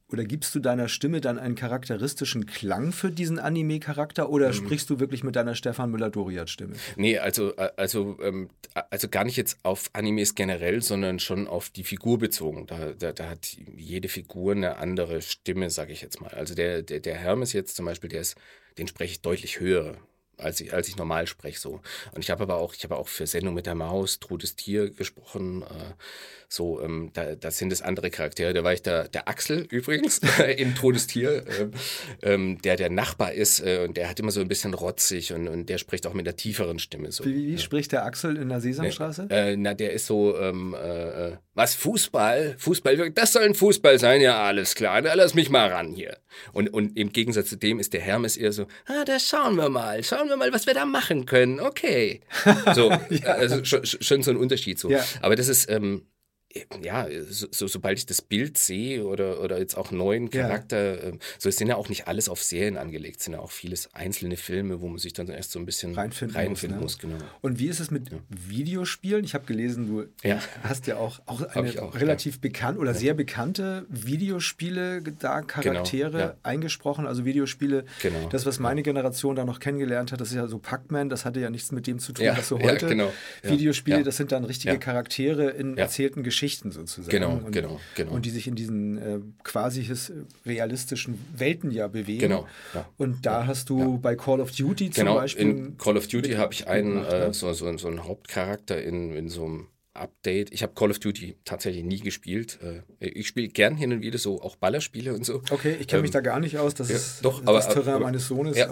oder gibst du deiner Stimme dann einen charakteristischen Klang für diesen Anime-Charakter oder mhm. sprichst du wirklich mit deiner Stefan Müller-Doriat-Stimme? Nee, also, also, ähm, also gar nicht jetzt auf Animes generell, sondern schon auf die Figur bezogen. Da, da, da hat jede Figur eine andere Stimme, sage ich jetzt mal. Also der, der, der Hermes jetzt zum Beispiel, der ist, den spreche ich deutlich höher, als ich, als ich normal spreche so. Und ich habe aber auch, ich habe auch für Sendung mit der Maus, Totes Tier gesprochen. Äh, so, ähm, da, da sind es andere Charaktere. Da war ich der, der Axel übrigens in Totes Tier, äh, ähm, der der Nachbar ist äh, und der hat immer so ein bisschen rotzig und, und der spricht auch mit einer tieferen Stimme. So. Wie, wie ja. spricht der Axel in der Sesamstraße? Äh, na, der ist so, ähm, äh, was, Fußball? Fußball, das soll ein Fußball sein? Ja, alles klar, na, lass mich mal ran hier. Und, und im Gegensatz zu dem ist der Hermes eher so, ah, da schauen wir mal, schauen wir mal, was wir da machen können, okay. So, ja. Also schon, schon so ein Unterschied so. Ja. Aber das ist, ähm, ja, so, so, sobald ich das Bild sehe oder, oder jetzt auch neuen Charakter, ja. so es sind ja auch nicht alles auf Serien angelegt, es sind ja auch vieles einzelne Filme, wo man sich dann erst so ein bisschen reinfinden, reinfinden muss. muss ne? Genau. Und wie ist es mit ja. Videospielen? Ich habe gelesen, du ja. hast ja auch, auch eine auch, relativ ja. bekannt oder ja. sehr bekannte Videospiele da Charaktere genau, ja. eingesprochen, also Videospiele, genau. das, was meine Generation da noch kennengelernt hat, das ist ja so Pac-Man, das hatte ja nichts mit dem zu tun, ja. was so heute ja, genau. Videospiele, ja. das sind dann richtige ja. Charaktere in ja. erzählten Geschichten. Geschichten sozusagen. Genau, und, genau, genau. Und die sich in diesen äh, quasi his, realistischen Welten ja bewegen. Genau. Ja. Und da ja. hast du ja. bei Call of Duty zum genau, Beispiel... in Call of Duty habe ich einen, äh, so, so, so einen Hauptcharakter in, in so einem Update. Ich habe Call of Duty tatsächlich nie gespielt. Ich spiele gern hin und wieder so auch Ballerspiele und so. Okay, ich kenne ähm, mich da gar nicht aus. Das ja, ist doch, das aber, Terrain aber, meines Sohnes. Ja.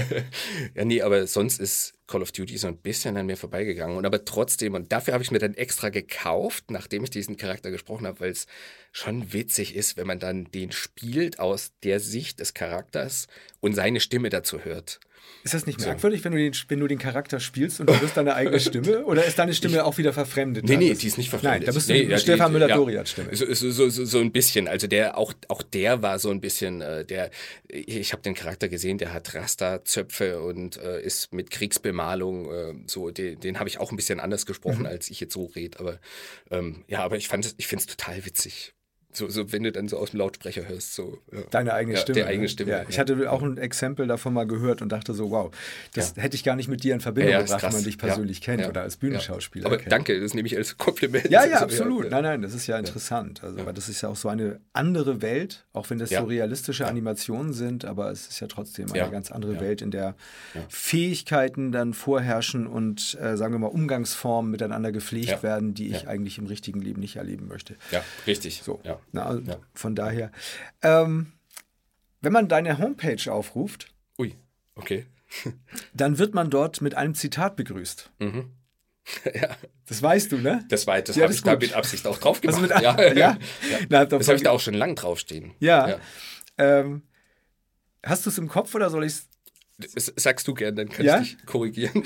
ja, nee, aber sonst ist Call of Duty so ein bisschen an mir vorbeigegangen. Und aber trotzdem, und dafür habe ich mir dann extra gekauft, nachdem ich diesen Charakter gesprochen habe, weil es schon witzig ist, wenn man dann den spielt aus der Sicht des Charakters und seine Stimme dazu hört. Ist das nicht merkwürdig, so. wenn, du den, wenn du den Charakter spielst und du hörst deine eigene Stimme? Oder ist deine Stimme ich, auch wieder verfremdet? Nee, nee, die ist nicht verfremdet. Nein, da bist du nee, die ja, Stefan die, Müller-Doriat-Stimme. Ja, so, so, so, so ein bisschen. Also der, auch, auch der war so ein bisschen, äh, der, ich habe den Charakter gesehen, der hat Rasterzöpfe und äh, ist mit Kriegsbemalung, äh, so, den, den habe ich auch ein bisschen anders gesprochen, mhm. als ich jetzt so rede. Aber ähm, ja, aber ich fand ich finde es total witzig. So, so, wenn du dann so aus dem Lautsprecher hörst. So, ja. Deine eigene ja, Stimme. Die eigene Stimme. Ja, ich hatte auch ein Exempel davon mal gehört und dachte so, wow, das ja. hätte ich gar nicht mit dir in Verbindung ja, ja, gebracht, wenn man dich persönlich kennt oder als Bühnenschauspieler Aber kennt. Danke, das nehme ich als Kompliment. Ja, ja, absolut. Nein, nein, das ist ja interessant. Also, weil das ist ja auch so eine andere Welt, auch wenn das so realistische Animationen sind, aber es ist ja trotzdem eine ganz andere Welt, in der Fähigkeiten dann vorherrschen und, äh, sagen wir mal, Umgangsformen miteinander gepflegt werden, die ich eigentlich im richtigen Leben nicht erleben möchte. Ja, richtig. So. Ja. Na, also ja. Von daher, ähm, wenn man deine Homepage aufruft, Ui, okay. dann wird man dort mit einem Zitat begrüßt. Mhm. Ja. Das weißt du, ne? Das, war, das ja, habe ich da mit Absicht auch drauf gemacht. Also mit, ja, ja. ja. Na, das habe ich da auch schon lang draufstehen. Ja. ja. Ähm, hast du es im Kopf oder soll ich es... Das sagst du gern, dann kann ja? ich dich korrigieren.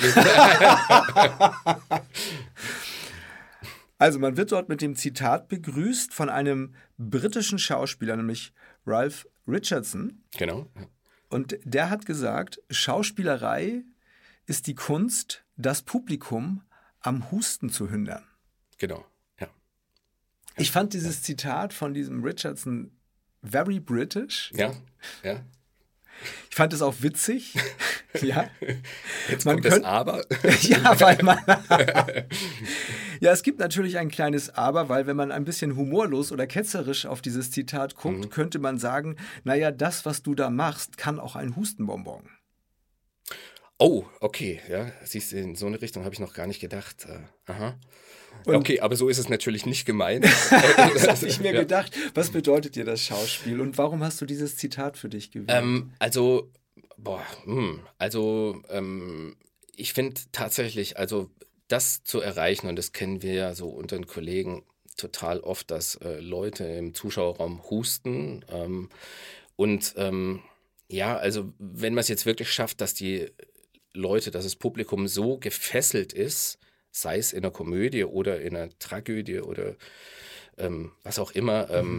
Also man wird dort mit dem Zitat begrüßt von einem britischen Schauspieler, nämlich Ralph Richardson. Genau. Ja. Und der hat gesagt, Schauspielerei ist die Kunst, das Publikum am Husten zu hindern. Genau, ja. Ich fand dieses Zitat von diesem Richardson very British. Ja, ja. Ich fand es auch witzig. Ja. Jetzt man kommt könnt, das Aber. Ja, weil man... Ja, es gibt natürlich ein kleines Aber, weil wenn man ein bisschen humorlos oder ketzerisch auf dieses Zitat guckt, mhm. könnte man sagen, naja, das, was du da machst, kann auch ein Hustenbonbon. Oh, okay. Ja, siehst du, in so eine Richtung habe ich noch gar nicht gedacht. Uh, aha. Und okay, aber so ist es natürlich nicht gemeint. Das habe ich mir ja. gedacht. Was bedeutet dir das Schauspiel und warum hast du dieses Zitat für dich gewählt? Ähm, also, boah, hm, also ähm, ich finde tatsächlich, also das zu erreichen, und das kennen wir ja so unter den Kollegen total oft, dass äh, Leute im Zuschauerraum husten. Ähm, und ähm, ja, also wenn man es jetzt wirklich schafft, dass die Leute, dass das Publikum so gefesselt ist, sei es in einer Komödie oder in einer Tragödie oder ähm, was auch immer, ähm,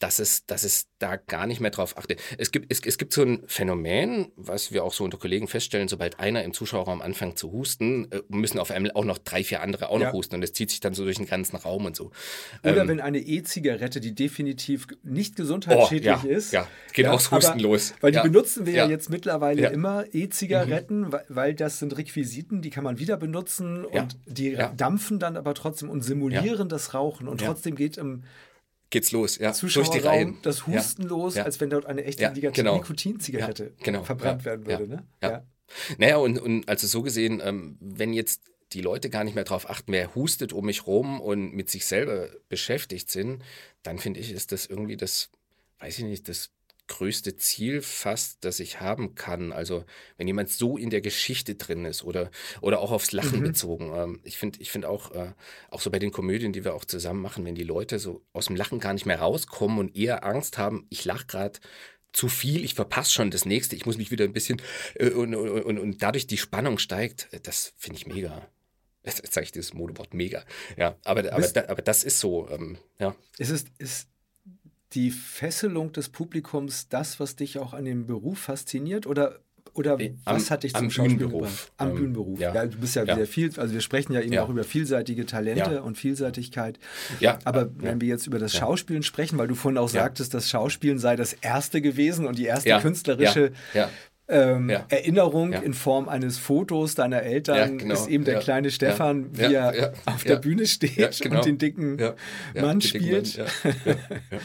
dass es, dass es da gar nicht mehr drauf achtet. Es gibt, es, es gibt so ein Phänomen, was wir auch so unter Kollegen feststellen, sobald einer im Zuschauerraum anfängt zu husten, äh, müssen auf einmal auch noch drei, vier andere auch Ja. noch husten und es zieht sich dann so durch den ganzen Raum und so. Oder Ähm, wenn eine E-Zigarette, die definitiv nicht gesundheitsschädlich oh, ja, ist. ja, geht auch das aber- Husten los. Weil die Ja. benutzen wir ja, Ja. jetzt mittlerweile Ja. immer E-Zigaretten, weil, weil das sind Requisiten, die kann man wieder benutzen Ja. und die Ja. dampfen dann aber trotzdem und simulieren das Rauchen und Ja. trotzdem geht im Geht's los, ja. Durch die Zuschauerraum Reihen. das Husten ja. los, Ja. als wenn dort eine echte Ja, Nikotin- genau. Nikotinzigarette Ja, genau. verbrannt Ja. werden würde. Ja. Ne? Ja. Naja, und, und also so gesehen, ähm, wenn jetzt die Leute gar nicht mehr drauf achten, wer hustet um mich rum und mit sich selber beschäftigt sind, dann finde ich, ist das irgendwie das, weiß ich nicht, das größte Ziel fast, das ich haben kann. Also wenn jemand so in der Geschichte drin ist oder, oder auch aufs Lachen Mhm. bezogen. Ähm, ich finde ich find auch, äh, auch so bei den Komödien, die wir auch zusammen machen, wenn die Leute so aus dem Lachen gar nicht mehr rauskommen und eher Angst haben, ich lache gerade zu viel, ich verpasse schon das nächste, ich muss mich wieder ein bisschen äh, und, und, und, und dadurch die Spannung steigt, äh, das finde ich mega. Jetzt, jetzt sage ich dieses Modewort mega. Ja, aber, aber, Bist- da, aber das ist so, ähm, ja. Ist es ist die Fesselung des Publikums das, was dich auch an dem Beruf fasziniert? Oder, oder Äh, was am- hat dich am zum Schauspiel Bühnenberuf. gebracht? Am Ähm, Bühnenberuf. Ja. ja. du bist ja, Ja. sehr viel, also wir sprechen ja eben Ja. auch über vielseitige Talente Ja. und Vielseitigkeit. Ja, Aber ja. wenn wir jetzt über das Ja. Schauspielen sprechen, weil du vorhin auch Ja. sagtest, das Schauspielen sei das Erste gewesen und die erste Ja. künstlerische Ja, ähm, Ja. Erinnerung Ja. in Form eines Fotos deiner Eltern Ja, genau. ist eben der Ja. kleine Stefan, Ja. wie Ja. er Ja. auf Ja. der Bühne steht Ja, genau. und den dicken ja, ja, Mann die dicken spielt. Mann, ja, ja, ja.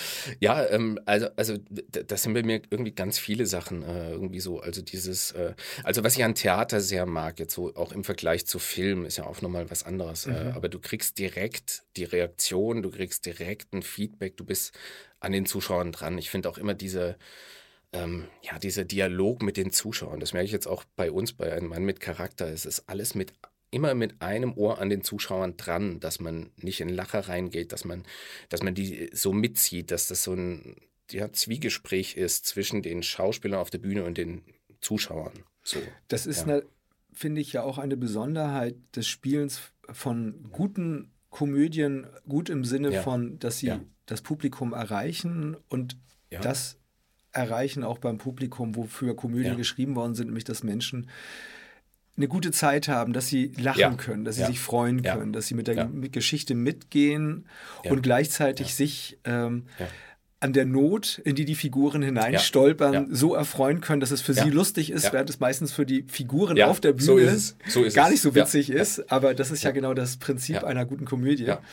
Ja, ähm, also, also d- das sind bei mir irgendwie ganz viele Sachen äh, irgendwie so. Also dieses, äh, also was ich an Theater sehr mag, jetzt so auch im Vergleich zu Film, ist ja auch nochmal was anderes. Mhm. Äh, aber du kriegst direkt die Reaktion, du kriegst direkt ein Feedback, du bist an den Zuschauern dran. Ich finde auch immer diese, ähm, ja, dieser Dialog mit den Zuschauern, das merke ich jetzt auch bei uns, bei einem Mann mit Charakter, es ist alles mit immer mit einem Ohr an den Zuschauern dran, dass man nicht in Lacher reingeht, dass man, dass man die so mitzieht, dass das so ein ja, Zwiegespräch ist zwischen den Schauspielern auf der Bühne und den Zuschauern. So. Das ist, Ja. eine, finde ich, ja auch eine Besonderheit des Spielens von guten Komödien, gut im Sinne Ja. von, dass sie Ja. das Publikum erreichen und Ja. das erreichen auch beim Publikum, wofür Komödien Ja. geschrieben worden sind, nämlich dass Menschen eine gute Zeit haben, dass sie lachen Ja. können, dass sie Ja. sich freuen Ja. können, dass sie mit der Ja. mit Geschichte mitgehen Ja. und gleichzeitig Ja. sich ähm, Ja. an der Not, in die die Figuren hineinstolpern, Ja. so erfreuen können, dass es für Ja. sie lustig ist, Ja. während es meistens für die Figuren Ja, auf der Bühne so ist es. So ist gar es. nicht so Ja. witzig Ja. ist. Aber das ist ja, Ja. genau das Prinzip Ja. einer guten Komödie. Ja.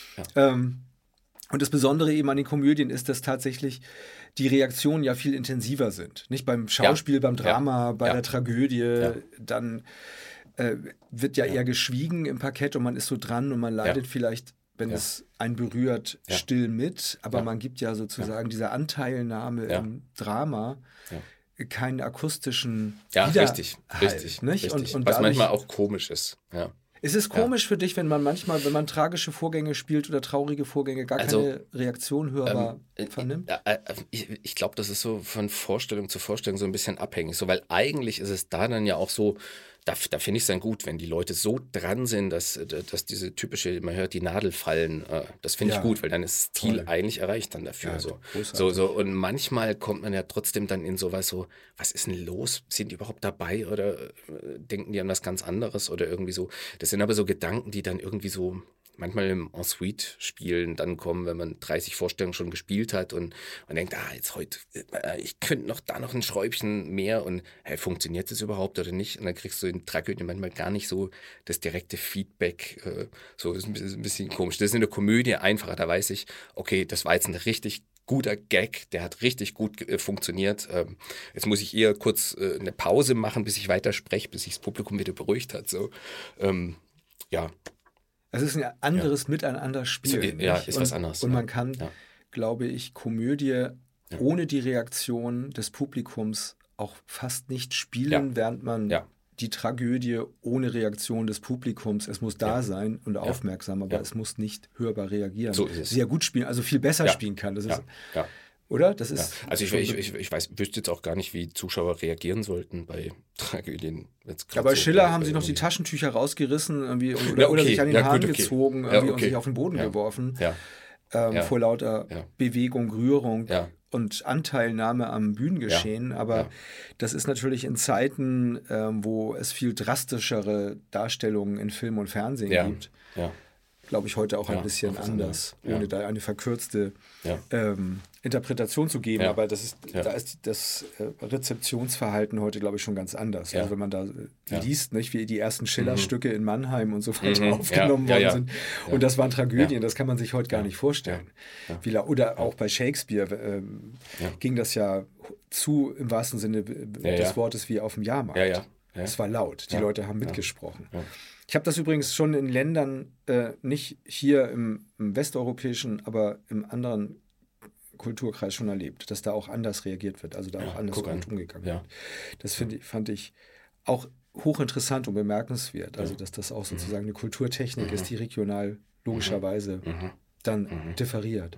Ähm, und das Besondere eben an den Komödien ist, dass tatsächlich die Reaktionen ja viel intensiver sind. Nicht beim Schauspiel, beim Drama, bei Ja. der Tragödie, Ja. dann äh, wird ja, Ja. eher geschwiegen im Parkett und man ist so dran und man leidet vielleicht, wenn Ja. es einen berührt, Ja. still mit, aber Ja. man gibt ja sozusagen dieser Anteilnahme Ja. im Drama Ja. keinen akustischen Ja, Widerhalt, richtig, richtig, nicht? richtig. Und, und Was dadurch, manchmal auch komisch ist. Ja. ist es komisch für dich, wenn man manchmal, wenn man tragische Vorgänge spielt oder traurige Vorgänge, gar Also, keine Reaktion hörbar Ähm, äh, vernimmt? äh, äh, ich ich glaube, das ist so von Vorstellung zu Vorstellung so ein bisschen abhängig. So, weil eigentlich ist es da dann ja auch so, da, da finde ich es dann gut, wenn die Leute so dran sind, dass, dass diese typische, man hört die Nadel fallen, äh, das finde Ja. ich gut, weil dann ist das Ziel Toll. eigentlich erreicht dann dafür. Ja, so. großartig. So, so. Und manchmal kommt man ja trotzdem dann in sowas so, was ist denn los? Sind die überhaupt dabei oder äh, denken die an was ganz anderes oder irgendwie so? Das sind aber so Gedanken, die dann irgendwie so manchmal im Ensuite-Spielen dann kommen, wenn man dreißig Vorstellungen schon gespielt hat und man denkt, ah, jetzt heute, äh, ich könnte noch da noch ein Schräubchen mehr und hey, funktioniert das überhaupt oder nicht? Und dann kriegst du in Tragödien manchmal gar nicht so das direkte Feedback. Äh, so ist ein bisschen, ein bisschen komisch. Das ist in der Komödie einfacher, da weiß ich, okay, das war jetzt ein richtig guter Gag, der hat richtig gut äh, funktioniert. Ähm, jetzt muss ich eher kurz äh, eine Pause machen, bis ich weiter spreche, bis sich das Publikum wieder beruhigt hat. So. Ähm, ja. Es ist ein anderes Miteinander spielen. Ja, nicht? ist und, was anderes, Und ja. man kann, Ja. glaube ich, Komödie ohne die Reaktion des Publikums auch fast nicht spielen, Ja. während man Ja. die Tragödie ohne Reaktion des Publikums, es muss da Ja. sein und aufmerksam, aber Ja. es muss nicht hörbar reagieren. So ist es. Sehr gut spielen, also viel besser Ja. spielen kann. Das ist, Ja, ja, oder? Das ja. ist Also ich, schon ich, be- ich, ich weiß, wüsste jetzt auch gar nicht, wie Zuschauer reagieren sollten bei Tragödien. Jetzt Ja, grad bei so, Schiller äh, haben sie noch die irgendwie. Taschentücher rausgerissen irgendwie, und- oder, Ja, oder okay. sich an den Ja, Haaren gut, okay. gezogen Ja, irgendwie und okay. sich auf den Boden Ja. geworfen. Ja, ähm, ja. vor lauter ja. Bewegung, Rührung ja. und Anteilnahme am Bühnengeschehen. Ja. Aber ja. das ist natürlich in Zeiten, ähm, wo es viel drastischere Darstellungen in Film und Fernsehen ja. gibt, ja. glaube ich, heute auch ja, ein bisschen anders, ja. ohne da eine verkürzte ja. ähm, Interpretation zu geben. Ja. Aber das ist, ja. da ist das äh, Rezeptionsverhalten heute, glaube ich, schon ganz anders. Ja. Also wenn man da äh, ja. liest, nicht, wie die ersten Schiller-Stücke mhm. in Mannheim und so weiter mhm. aufgenommen ja. worden ja. sind. Ja. Und das waren Tragödien, ja. das kann man sich heute gar ja. nicht vorstellen. Ja. Wie, oder auch bei Shakespeare ähm, ja. ging das ja zu, im wahrsten Sinne ja, des ja. Wortes, wie auf dem Jahrmarkt. Ja, ja. Ja. Es war laut, die ja. Leute haben mitgesprochen. Ja. Ich habe das übrigens schon in Ländern, äh, nicht hier im, im westeuropäischen, aber im anderen Kulturkreis schon erlebt, dass da auch anders reagiert wird, also da ja, auch anders damit umgegangen ja. wird. Das find, fand ich auch hochinteressant und bemerkenswert, also ja. dass das auch sozusagen eine Kulturtechnik mhm. ist, die regional logischerweise mhm. dann mhm. differiert. Mhm.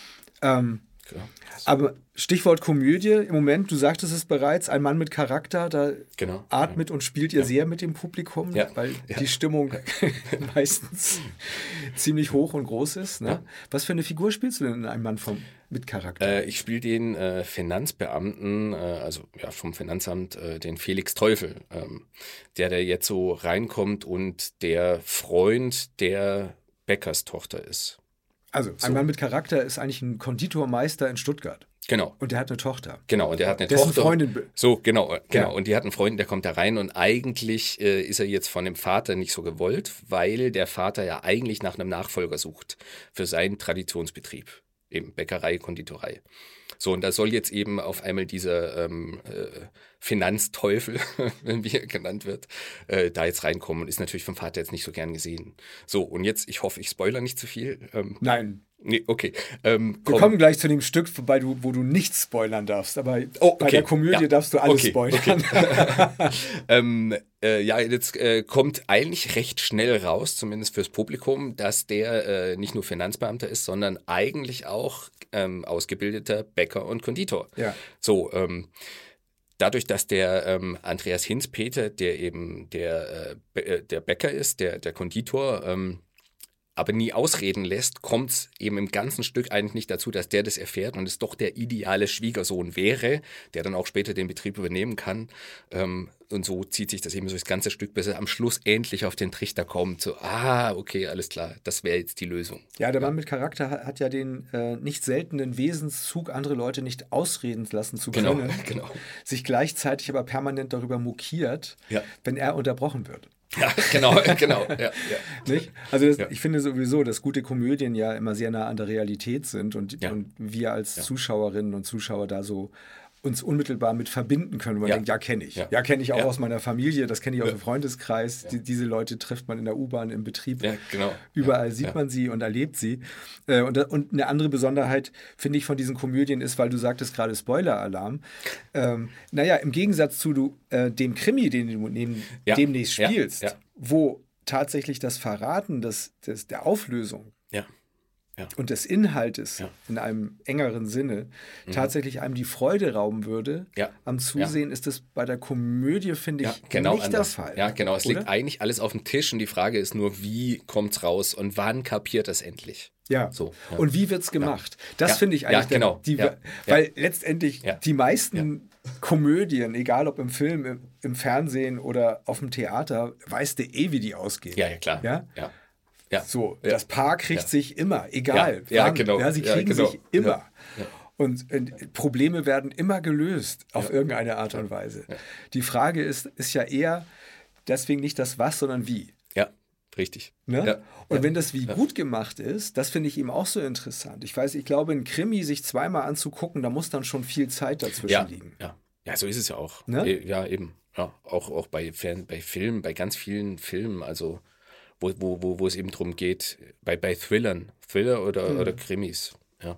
Ähm, Ja. Aber Stichwort Komödie, im Moment, du sagtest es bereits, ein Mann mit Charakter, da genau. atmet ja. und spielt ihr ja. sehr mit dem Publikum, ja. weil ja. die Stimmung ja. meistens ziemlich hoch und groß ist. Ne? Ja. Was für eine Figur spielst du denn in einem Mann vom, mit Charakter? Äh, ich spiele den äh, Finanzbeamten, äh, also ja, vom Finanzamt, äh, den Felix Teufel, ähm, der da jetzt so reinkommt und der Freund der Bäckerstochter ist. Also, ein so. Mann mit Charakter ist eigentlich ein Konditormeister in Stuttgart. Genau. Und der hat eine Tochter. Genau, und der hat eine Dessen Tochter. Freundin. So, genau, genau. Ja. Und die hat einen Freund, der kommt da rein und eigentlich äh, ist er jetzt von dem Vater nicht so gewollt, weil der Vater ja eigentlich nach einem Nachfolger sucht für seinen Traditionsbetrieb, eben Bäckerei, Konditorei. So, und da soll jetzt eben auf einmal dieser ähm, äh, Finanzteufel, wie er genannt wird, äh, da jetzt reinkommen und ist natürlich vom Vater jetzt nicht so gern gesehen. So, und jetzt, ich hoffe, ich spoilere nicht zu viel. Ähm, Nein. Nee, okay. Ähm, Wir komm. kommen gleich zu dem Stück, wobei du, wo du nichts spoilern darfst, aber oh, okay. bei der Komödie ja. darfst du alles okay. spoilern. Okay. ähm, äh, ja, jetzt äh, kommt eigentlich recht schnell raus, zumindest fürs Publikum, dass der äh, nicht nur Finanzbeamter ist, sondern eigentlich auch ähm, ausgebildeter Bäcker und Konditor. Ja. So, ähm, dadurch, dass der ähm, Andreas Hinz-Peter, der eben der, äh, der Bäcker ist, der, der Konditor, ähm, aber nie ausreden lässt, kommt es eben im ganzen Stück eigentlich nicht dazu, dass der das erfährt und es doch der ideale Schwiegersohn wäre, der dann auch später den Betrieb übernehmen kann. Ähm, und so zieht sich das eben so das ganze Stück, bis er am Schluss endlich auf den Trichter kommt. So, ah, okay, alles klar, das wäre jetzt die Lösung. Ja, der Mann mit Charakter hat, hat ja den äh, nicht seltenen Wesenszug, andere Leute nicht ausreden lassen zu Genau, können, genau. sich gleichzeitig aber permanent darüber mokiert, Ja. wenn er unterbrochen wird. Ja, genau, genau. Ja, ja. Nicht? Also das, Ja. ich finde sowieso, dass gute Komödien ja immer sehr nah an der Realität sind und, Ja. und wir als Ja. Zuschauerinnen und Zuschauer da so uns unmittelbar mit verbinden können. Man Ja. denkt, ja, kenne ich. Ja, Ja. kenne ich auch Ja. aus meiner Familie, das kenne ich aus Ja. dem Freundeskreis. Ja. Die, diese Leute trifft man in der U-Bahn, im Betrieb. Ja, genau. Überall Ja. sieht Ja. man sie und erlebt sie. Äh, Und, und eine andere Besonderheit, finde ich, von diesen Komödien ist, weil du sagtest gerade Spoiler-Alarm. Ähm, naja, im Gegensatz zu du, äh, dem Krimi, den du neben, Ja. demnächst Ja. spielst, Ja. wo tatsächlich das Verraten des, des, der Auflösung Ja. Ja. und des Inhaltes Ja. in einem engeren Sinne Mhm. tatsächlich einem die Freude rauben würde Ja. am Zusehen, ist das bei der Komödie, finde ich, Ja, genau nicht anders. der Fall. Ja, genau. Es oder? liegt eigentlich alles auf dem Tisch und die Frage ist nur, wie kommt's raus und wann kapiert es endlich? Ja. So, ja. Und wie wird es gemacht? Das Ja. finde ich Ja, eigentlich, der- genau. die, Ja. weil letztendlich Ja. die meisten Komödien, egal ob im Film, im, im Fernsehen oder auf dem Theater, weißt du eh, wie die ausgehen. Ja, ja, klar. Ja? Ja. Ja. So, Ja. das Paar kriegt Ja. sich immer, egal. Ja, ja, wann. genau. Ja, sie Ja, kriegen genau. sich immer. Ja. Ja. Und äh, Probleme werden immer gelöst auf Ja. irgendeine Art und Weise. Ja. Die Frage ist, ist ja eher deswegen nicht das Was, sondern Wie. Ja, richtig. Ne? Ja. Und Ja. wenn das Wie Ja. gut gemacht ist, das finde ich eben auch so interessant. Ich weiß, ich glaube, ein Krimi sich zweimal anzugucken, da muss dann schon viel Zeit dazwischen Ja. liegen. Ja. Ja, so ist es ja auch. Ne? E- Ja, eben. Ja, auch, auch bei, Fern bei Filmen, bei ganz vielen Filmen, also wo, wo, wo, wo es eben darum geht, bei, bei Thrillern, Thriller oder, Mhm. oder Krimis. Ja.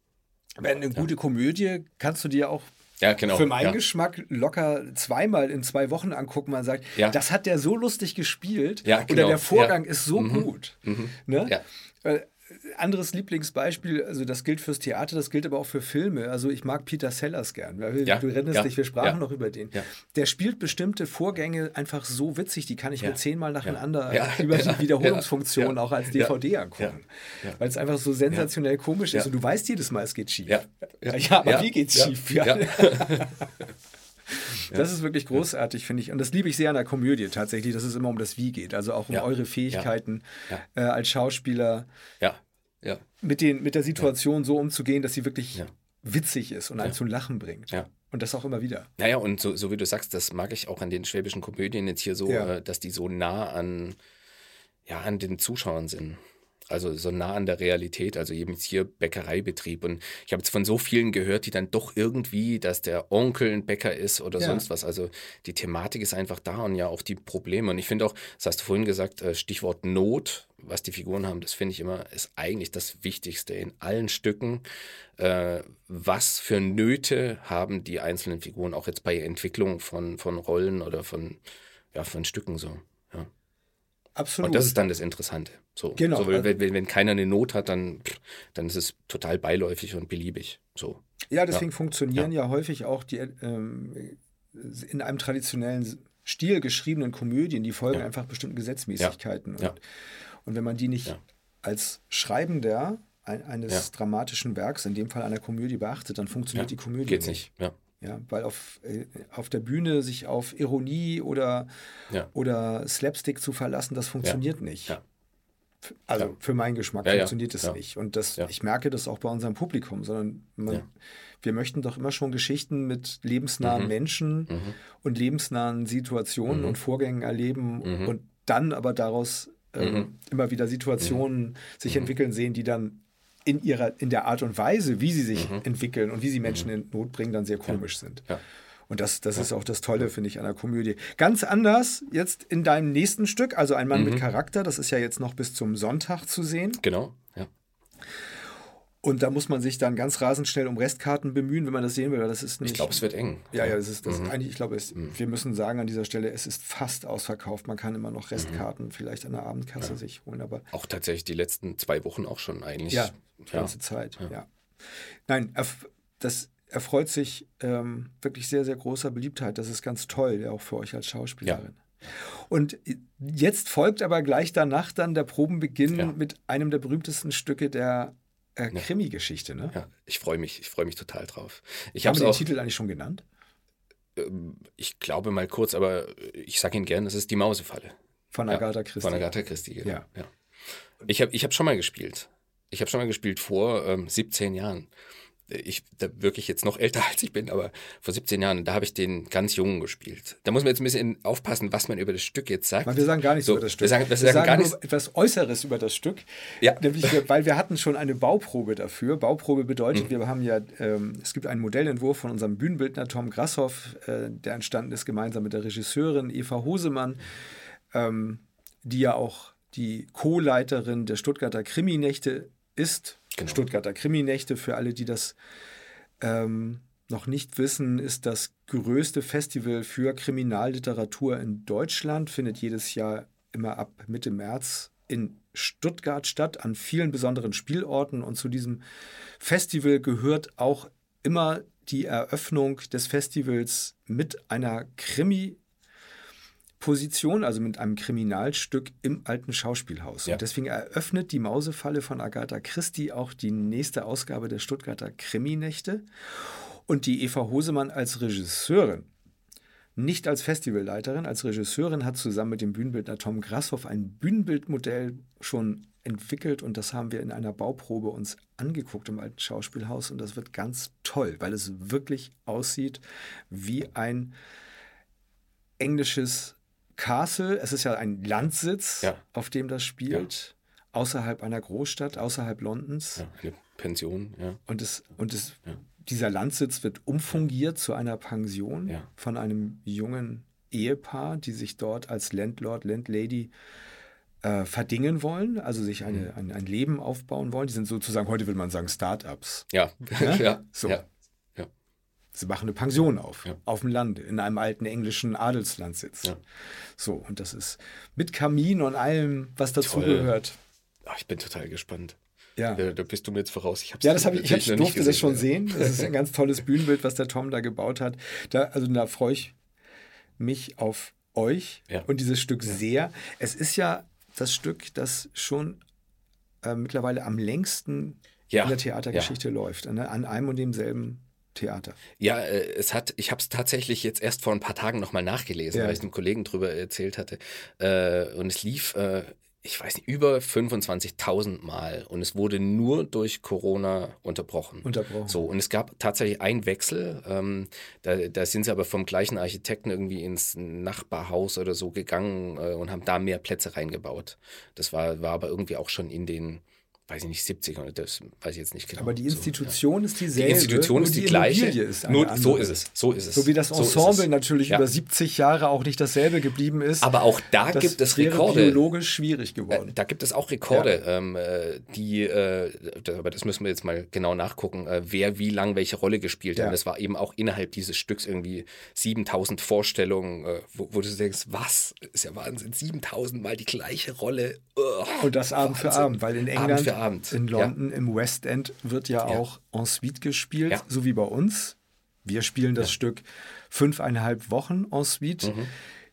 Wenn eine gute Komödie kannst du dir auch Ja, genau. für meinen ja. Geschmack locker zweimal in zwei Wochen angucken. Man sagt, Ja. das hat der so lustig gespielt Ja, oder genau. der Vorgang Ja. ist so Mhm. gut. Mhm. Ne? Ja. Äh, anderes Lieblingsbeispiel, also das gilt fürs Theater, das gilt aber auch für Filme. Also ich mag Peter Sellers gern, weil Ja, du erinnerst ja, dich, wir sprachen ja, noch über den. ja. Der spielt bestimmte Vorgänge einfach so witzig, die kann ich Ja, mir zehnmal nacheinander ja, über ja, die Wiederholungsfunktion ja, auch als ja, D V D angucken. ja, ja. Weil es einfach so sensationell komisch ist Ja. und du weißt jedes Mal, es geht schief. Ja, ja, ja aber ja, wie geht's ja, schief? ja. Das ist wirklich großartig, finde ich. Und das liebe ich sehr an der Komödie tatsächlich, dass es immer um das Wie geht. Also auch um Ja, eure Fähigkeiten ja, äh, als Schauspieler Ja, ja, mit, den, mit der Situation so umzugehen, dass sie wirklich Ja. witzig ist und einen Ja. zum Lachen bringt. ja. Und das auch immer wieder. Naja, und so, so wie du sagst, das mag ich auch an den schwäbischen Komödien jetzt hier so, Ja. äh, dass die so nah an, ja, an den Zuschauern sind. Also so nah an der Realität, also eben jetzt hier Bäckereibetrieb. Und ich habe jetzt von so vielen gehört, die dann doch irgendwie, dass der Onkel ein Bäcker ist oder Ja. sonst was. Also die Thematik ist einfach da und ja auch die Probleme. Und ich finde auch, das hast du vorhin gesagt, äh, Stichwort Not, was die Figuren haben, das finde ich immer, ist eigentlich das Wichtigste in allen Stücken. Äh, was für Nöte haben die einzelnen Figuren, auch jetzt bei Entwicklung von, von Rollen oder von, ja, von Stücken so. Ja. Absolut. Und das ist dann das Interessante. So, Genau. so wenn, wenn, wenn keiner eine Not hat, dann, dann ist es total beiläufig und beliebig. So. Ja, deswegen Ja. funktionieren ja. häufig auch die ähm, in einem traditionellen Stil geschriebenen Komödien, die folgen Ja. einfach bestimmten Gesetzmäßigkeiten. Ja. Und, und wenn man die nicht Ja. als Schreibender ein, eines Ja. dramatischen Werks, in dem Fall einer Komödie, beachtet, dann funktioniert Ja. die Komödie Geht's nicht. Ja. Ja, weil auf, äh, auf der Bühne sich auf Ironie oder, Ja. oder Slapstick zu verlassen, das funktioniert nicht. Ja. F- Also Ja. für meinen Geschmack Ja, ja. funktioniert es Ja. nicht. Und das, Ja. ich merke das auch bei unserem Publikum, sondern man, Ja. wir möchten doch immer schon Geschichten mit lebensnahen Mhm. Menschen Mhm. und lebensnahen Situationen Mhm. und Vorgängen erleben Mhm. und dann aber daraus ähm, Mhm. immer wieder Situationen sich Mhm. entwickeln sehen, die dann in ihrer, in der Art und Weise, wie sie sich Mhm. entwickeln und wie sie Menschen in Not bringen, dann sehr komisch sind. Ja. Und das, das ist auch das Tolle, finde ich, an der Komödie. Ganz anders jetzt in deinem nächsten Stück, also Ein Mann Mhm. mit Charakter, das ist ja jetzt noch bis zum Sonntag zu sehen. Genau. Ja. Und da muss man sich dann ganz rasend schnell um Restkarten bemühen, wenn man das sehen will. Weil das ist Ich nämlich, glaube, es wird eng. Ja, ja, das ist, das Mhm. ist eigentlich, ich glaube, es, wir müssen sagen an dieser Stelle, es ist fast ausverkauft. Man kann immer noch Restkarten vielleicht an der Abendkasse Ja. sich holen, aber Auch tatsächlich die letzten zwei Wochen auch schon eigentlich. ja, die Ja. ganze Zeit, ja. Ja. Nein, erf- das erfreut sich ähm, wirklich sehr, sehr großer Beliebtheit. Das ist ganz toll, ja, auch für euch als Schauspielerin. Und jetzt folgt aber gleich danach dann der Probenbeginn Ja. mit einem der berühmtesten Stücke der äh, Ja. Krimi-Geschichte. Ne? Ja, ich freue mich, ich freue mich total drauf. Ich Haben habe wir es den auch, Titel eigentlich schon genannt? ähm, ich glaube mal kurz, aber ich sage ihn gern, das ist die Mausefalle. Von Ja, Agatha Christie. Von Agatha Christie, genau. Ja. Ja. Ich habe ich hab schon mal gespielt. Ich habe schon mal gespielt vor ähm, siebzehn Jahren. Ich da wirklich jetzt noch älter als ich bin, aber vor siebzehn Jahren, da habe ich den ganz Jungen gespielt. Da muss man jetzt ein bisschen aufpassen, was man über das Stück jetzt sagt. Weil wir sagen gar nichts So, über das Stück. wir sagen- wir sagen gar nur nichts- etwas Äußeres über das Stück. Ja. Nämlich, wir- weil wir hatten schon eine Bauprobe dafür. Bauprobe Mhm. bedeutet, wir haben ja, ähm, es gibt einen Modellentwurf von unserem Bühnenbildner Tom Grasshoff, äh, der entstanden ist gemeinsam mit der Regisseurin Eva Hosemann, ähm, die ja auch die Co-Leiterin der Stuttgarter Kriminächte ist. Genau. Stuttgarter Kriminächte, für alle, die das ähm, noch nicht wissen, ist das größte Festival für Kriminalliteratur in Deutschland, findet jedes Jahr immer ab Mitte März in Stuttgart statt, an vielen besonderen Spielorten. Und zu diesem Festival gehört auch immer die Eröffnung des Festivals mit einer Krimi- Position, also mit einem Kriminalstück im Alten Schauspielhaus. Ja. Und deswegen eröffnet die Mausefalle von Agatha Christie auch die nächste Ausgabe der Stuttgarter Kriminächte. Und die Eva Hosemann als Regisseurin, nicht als Festivalleiterin, als Regisseurin hat zusammen mit dem Bühnenbildner Tom Grasshoff ein Bühnenbildmodell schon entwickelt und das haben wir in einer Bauprobe uns angeguckt im Alten Schauspielhaus und das wird ganz toll, weil es wirklich aussieht wie ein englisches Castle. Es ist ja ein Landsitz, Ja. auf dem das spielt, außerhalb einer Großstadt, außerhalb Londons. Ja, eine Pension, ja. Und, es, und es, Ja. dieser Landsitz wird umfungiert zu einer Pension Ja. von einem jungen Ehepaar, die sich dort als Landlord, Landlady äh, verdingen wollen, also sich eine, Mhm. ein, ein Leben aufbauen wollen. Die sind sozusagen, heute würde man sagen, Start-ups. Ja, Ja? ja, So. ja. Sie machen eine Pension auf, Ja. auf dem Lande, in einem alten englischen Adelslandsitz. Ja. So, und das ist mit Kamin und allem, was Toll. dazugehört. Ach, ich bin total gespannt. Ja. Da, da bist du mir jetzt voraus. Ich ja, das habe ich, ich, hab, ich durfte gesehen, das schon ja. sehen. Das ist ein ganz tolles Bühnenbild, was der Tom da gebaut hat. Da, also da freue ich mich auf euch ja. und dieses Stück ja. sehr. Es ist ja das Stück, das schon äh, mittlerweile am längsten ja. in der Theatergeschichte ja. läuft. Ne? An einem und demselben Theater. Ja, äh, es hat, ich habe es tatsächlich jetzt erst vor ein paar Tagen nochmal nachgelesen, ja. weil ich einem Kollegen drüber erzählt hatte. Äh, und es lief, äh, ich weiß nicht, über fünfundzwanzigtausend Mal. Und es wurde nur durch Corona unterbrochen. Unterbrochen. So, und es gab tatsächlich einen Wechsel. Ähm, da, da sind sie aber vom gleichen Architekten irgendwie ins Nachbarhaus oder so gegangen äh, und haben da mehr Plätze reingebaut. Das war, war aber irgendwie auch schon in den weiß ich nicht, siebzig, das weiß ich jetzt nicht genau. Aber die Institution so, ja. ist dieselbe. Die Institution ist die, die gleiche. Ist nur, so ist es, so ist es. So wie das Ensemble so natürlich ja. über siebzig Jahre auch nicht dasselbe geblieben ist. Aber auch da das gibt es Rekorde. Das wäre biologisch schwierig geworden. Da gibt es auch Rekorde, ja. ähm, die, äh, aber das müssen wir jetzt mal genau nachgucken, äh, wer wie lang welche Rolle gespielt hat. Ja. Und das war eben auch innerhalb dieses Stücks irgendwie siebentausend Vorstellungen, äh, wo, wo du denkst, was? Ist ja Wahnsinn, siebentausend Mal die gleiche Rolle. Oh, und das Abend Wahnsinn. Für Abend, weil in England Abend für Abend. In London ja. im West End wird ja, ja. auch en suite gespielt, ja. so wie bei uns. Wir spielen das ja. Stück fünfeinhalb Wochen en suite. Mhm.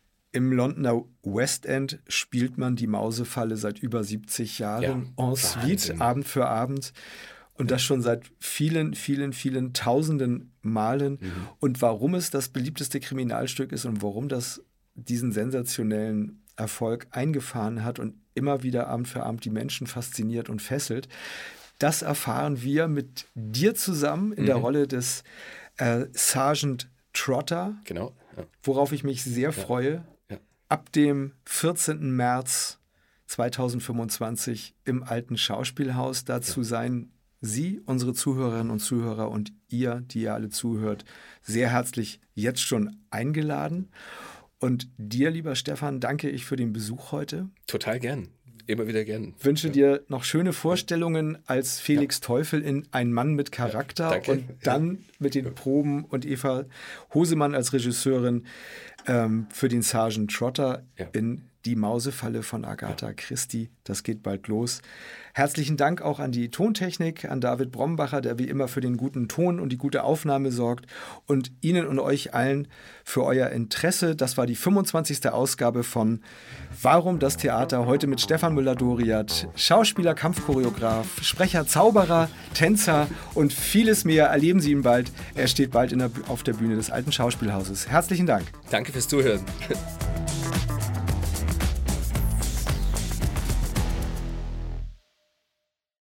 Im Londoner West End spielt man die Mausefalle seit über siebzig Jahren ja. en suite, Wahnsinn. Abend für Abend. Und das schon seit vielen, vielen, vielen tausenden Malen. Mhm. Und warum es das beliebteste Kriminalstück ist und warum das diesen sensationellen Erfolg eingefahren hat und immer wieder Abend für Abend die Menschen fasziniert und fesselt. Das erfahren wir mit dir zusammen in mhm. der Rolle des äh, Sergeant Trotter, genau, ja. worauf ich mich sehr ja. freue. Ja. Ab dem vierzehnten März zweitausendfünfundzwanzig im Alten Schauspielhaus. Dazu ja. seien Sie, unsere Zuhörerinnen und Zuhörer und ihr, die ihr alle zuhört, sehr herzlich jetzt schon eingeladen. Und dir, lieber Stefan, danke ich für den Besuch heute. Total gern. Immer wieder gern. Wünsche ja. dir noch schöne Vorstellungen als Felix ja. Teufel in Ein Mann mit Charakter ja, und dann ja. mit den Proben und Eva Hosemann als Regisseurin ähm, für den Sergeant Trotter ja. in Die Mausefalle von Agatha ja. Christie. Das geht bald los. Herzlichen Dank auch an die Tontechnik, an David Brombacher, der wie immer für den guten Ton und die gute Aufnahme sorgt und Ihnen und euch allen für euer Interesse. Das war die fünfundzwanzigste Ausgabe von Warum das Theater? Heute mit Stefan Müller-Doriat, Schauspieler, Kampfchoreograf, Sprecher, Zauberer, Tänzer und vieles mehr. Erleben Sie ihn bald. Er steht bald in der, auf der Bühne des Alten Schauspielhauses. Herzlichen Dank. Danke fürs Zuhören.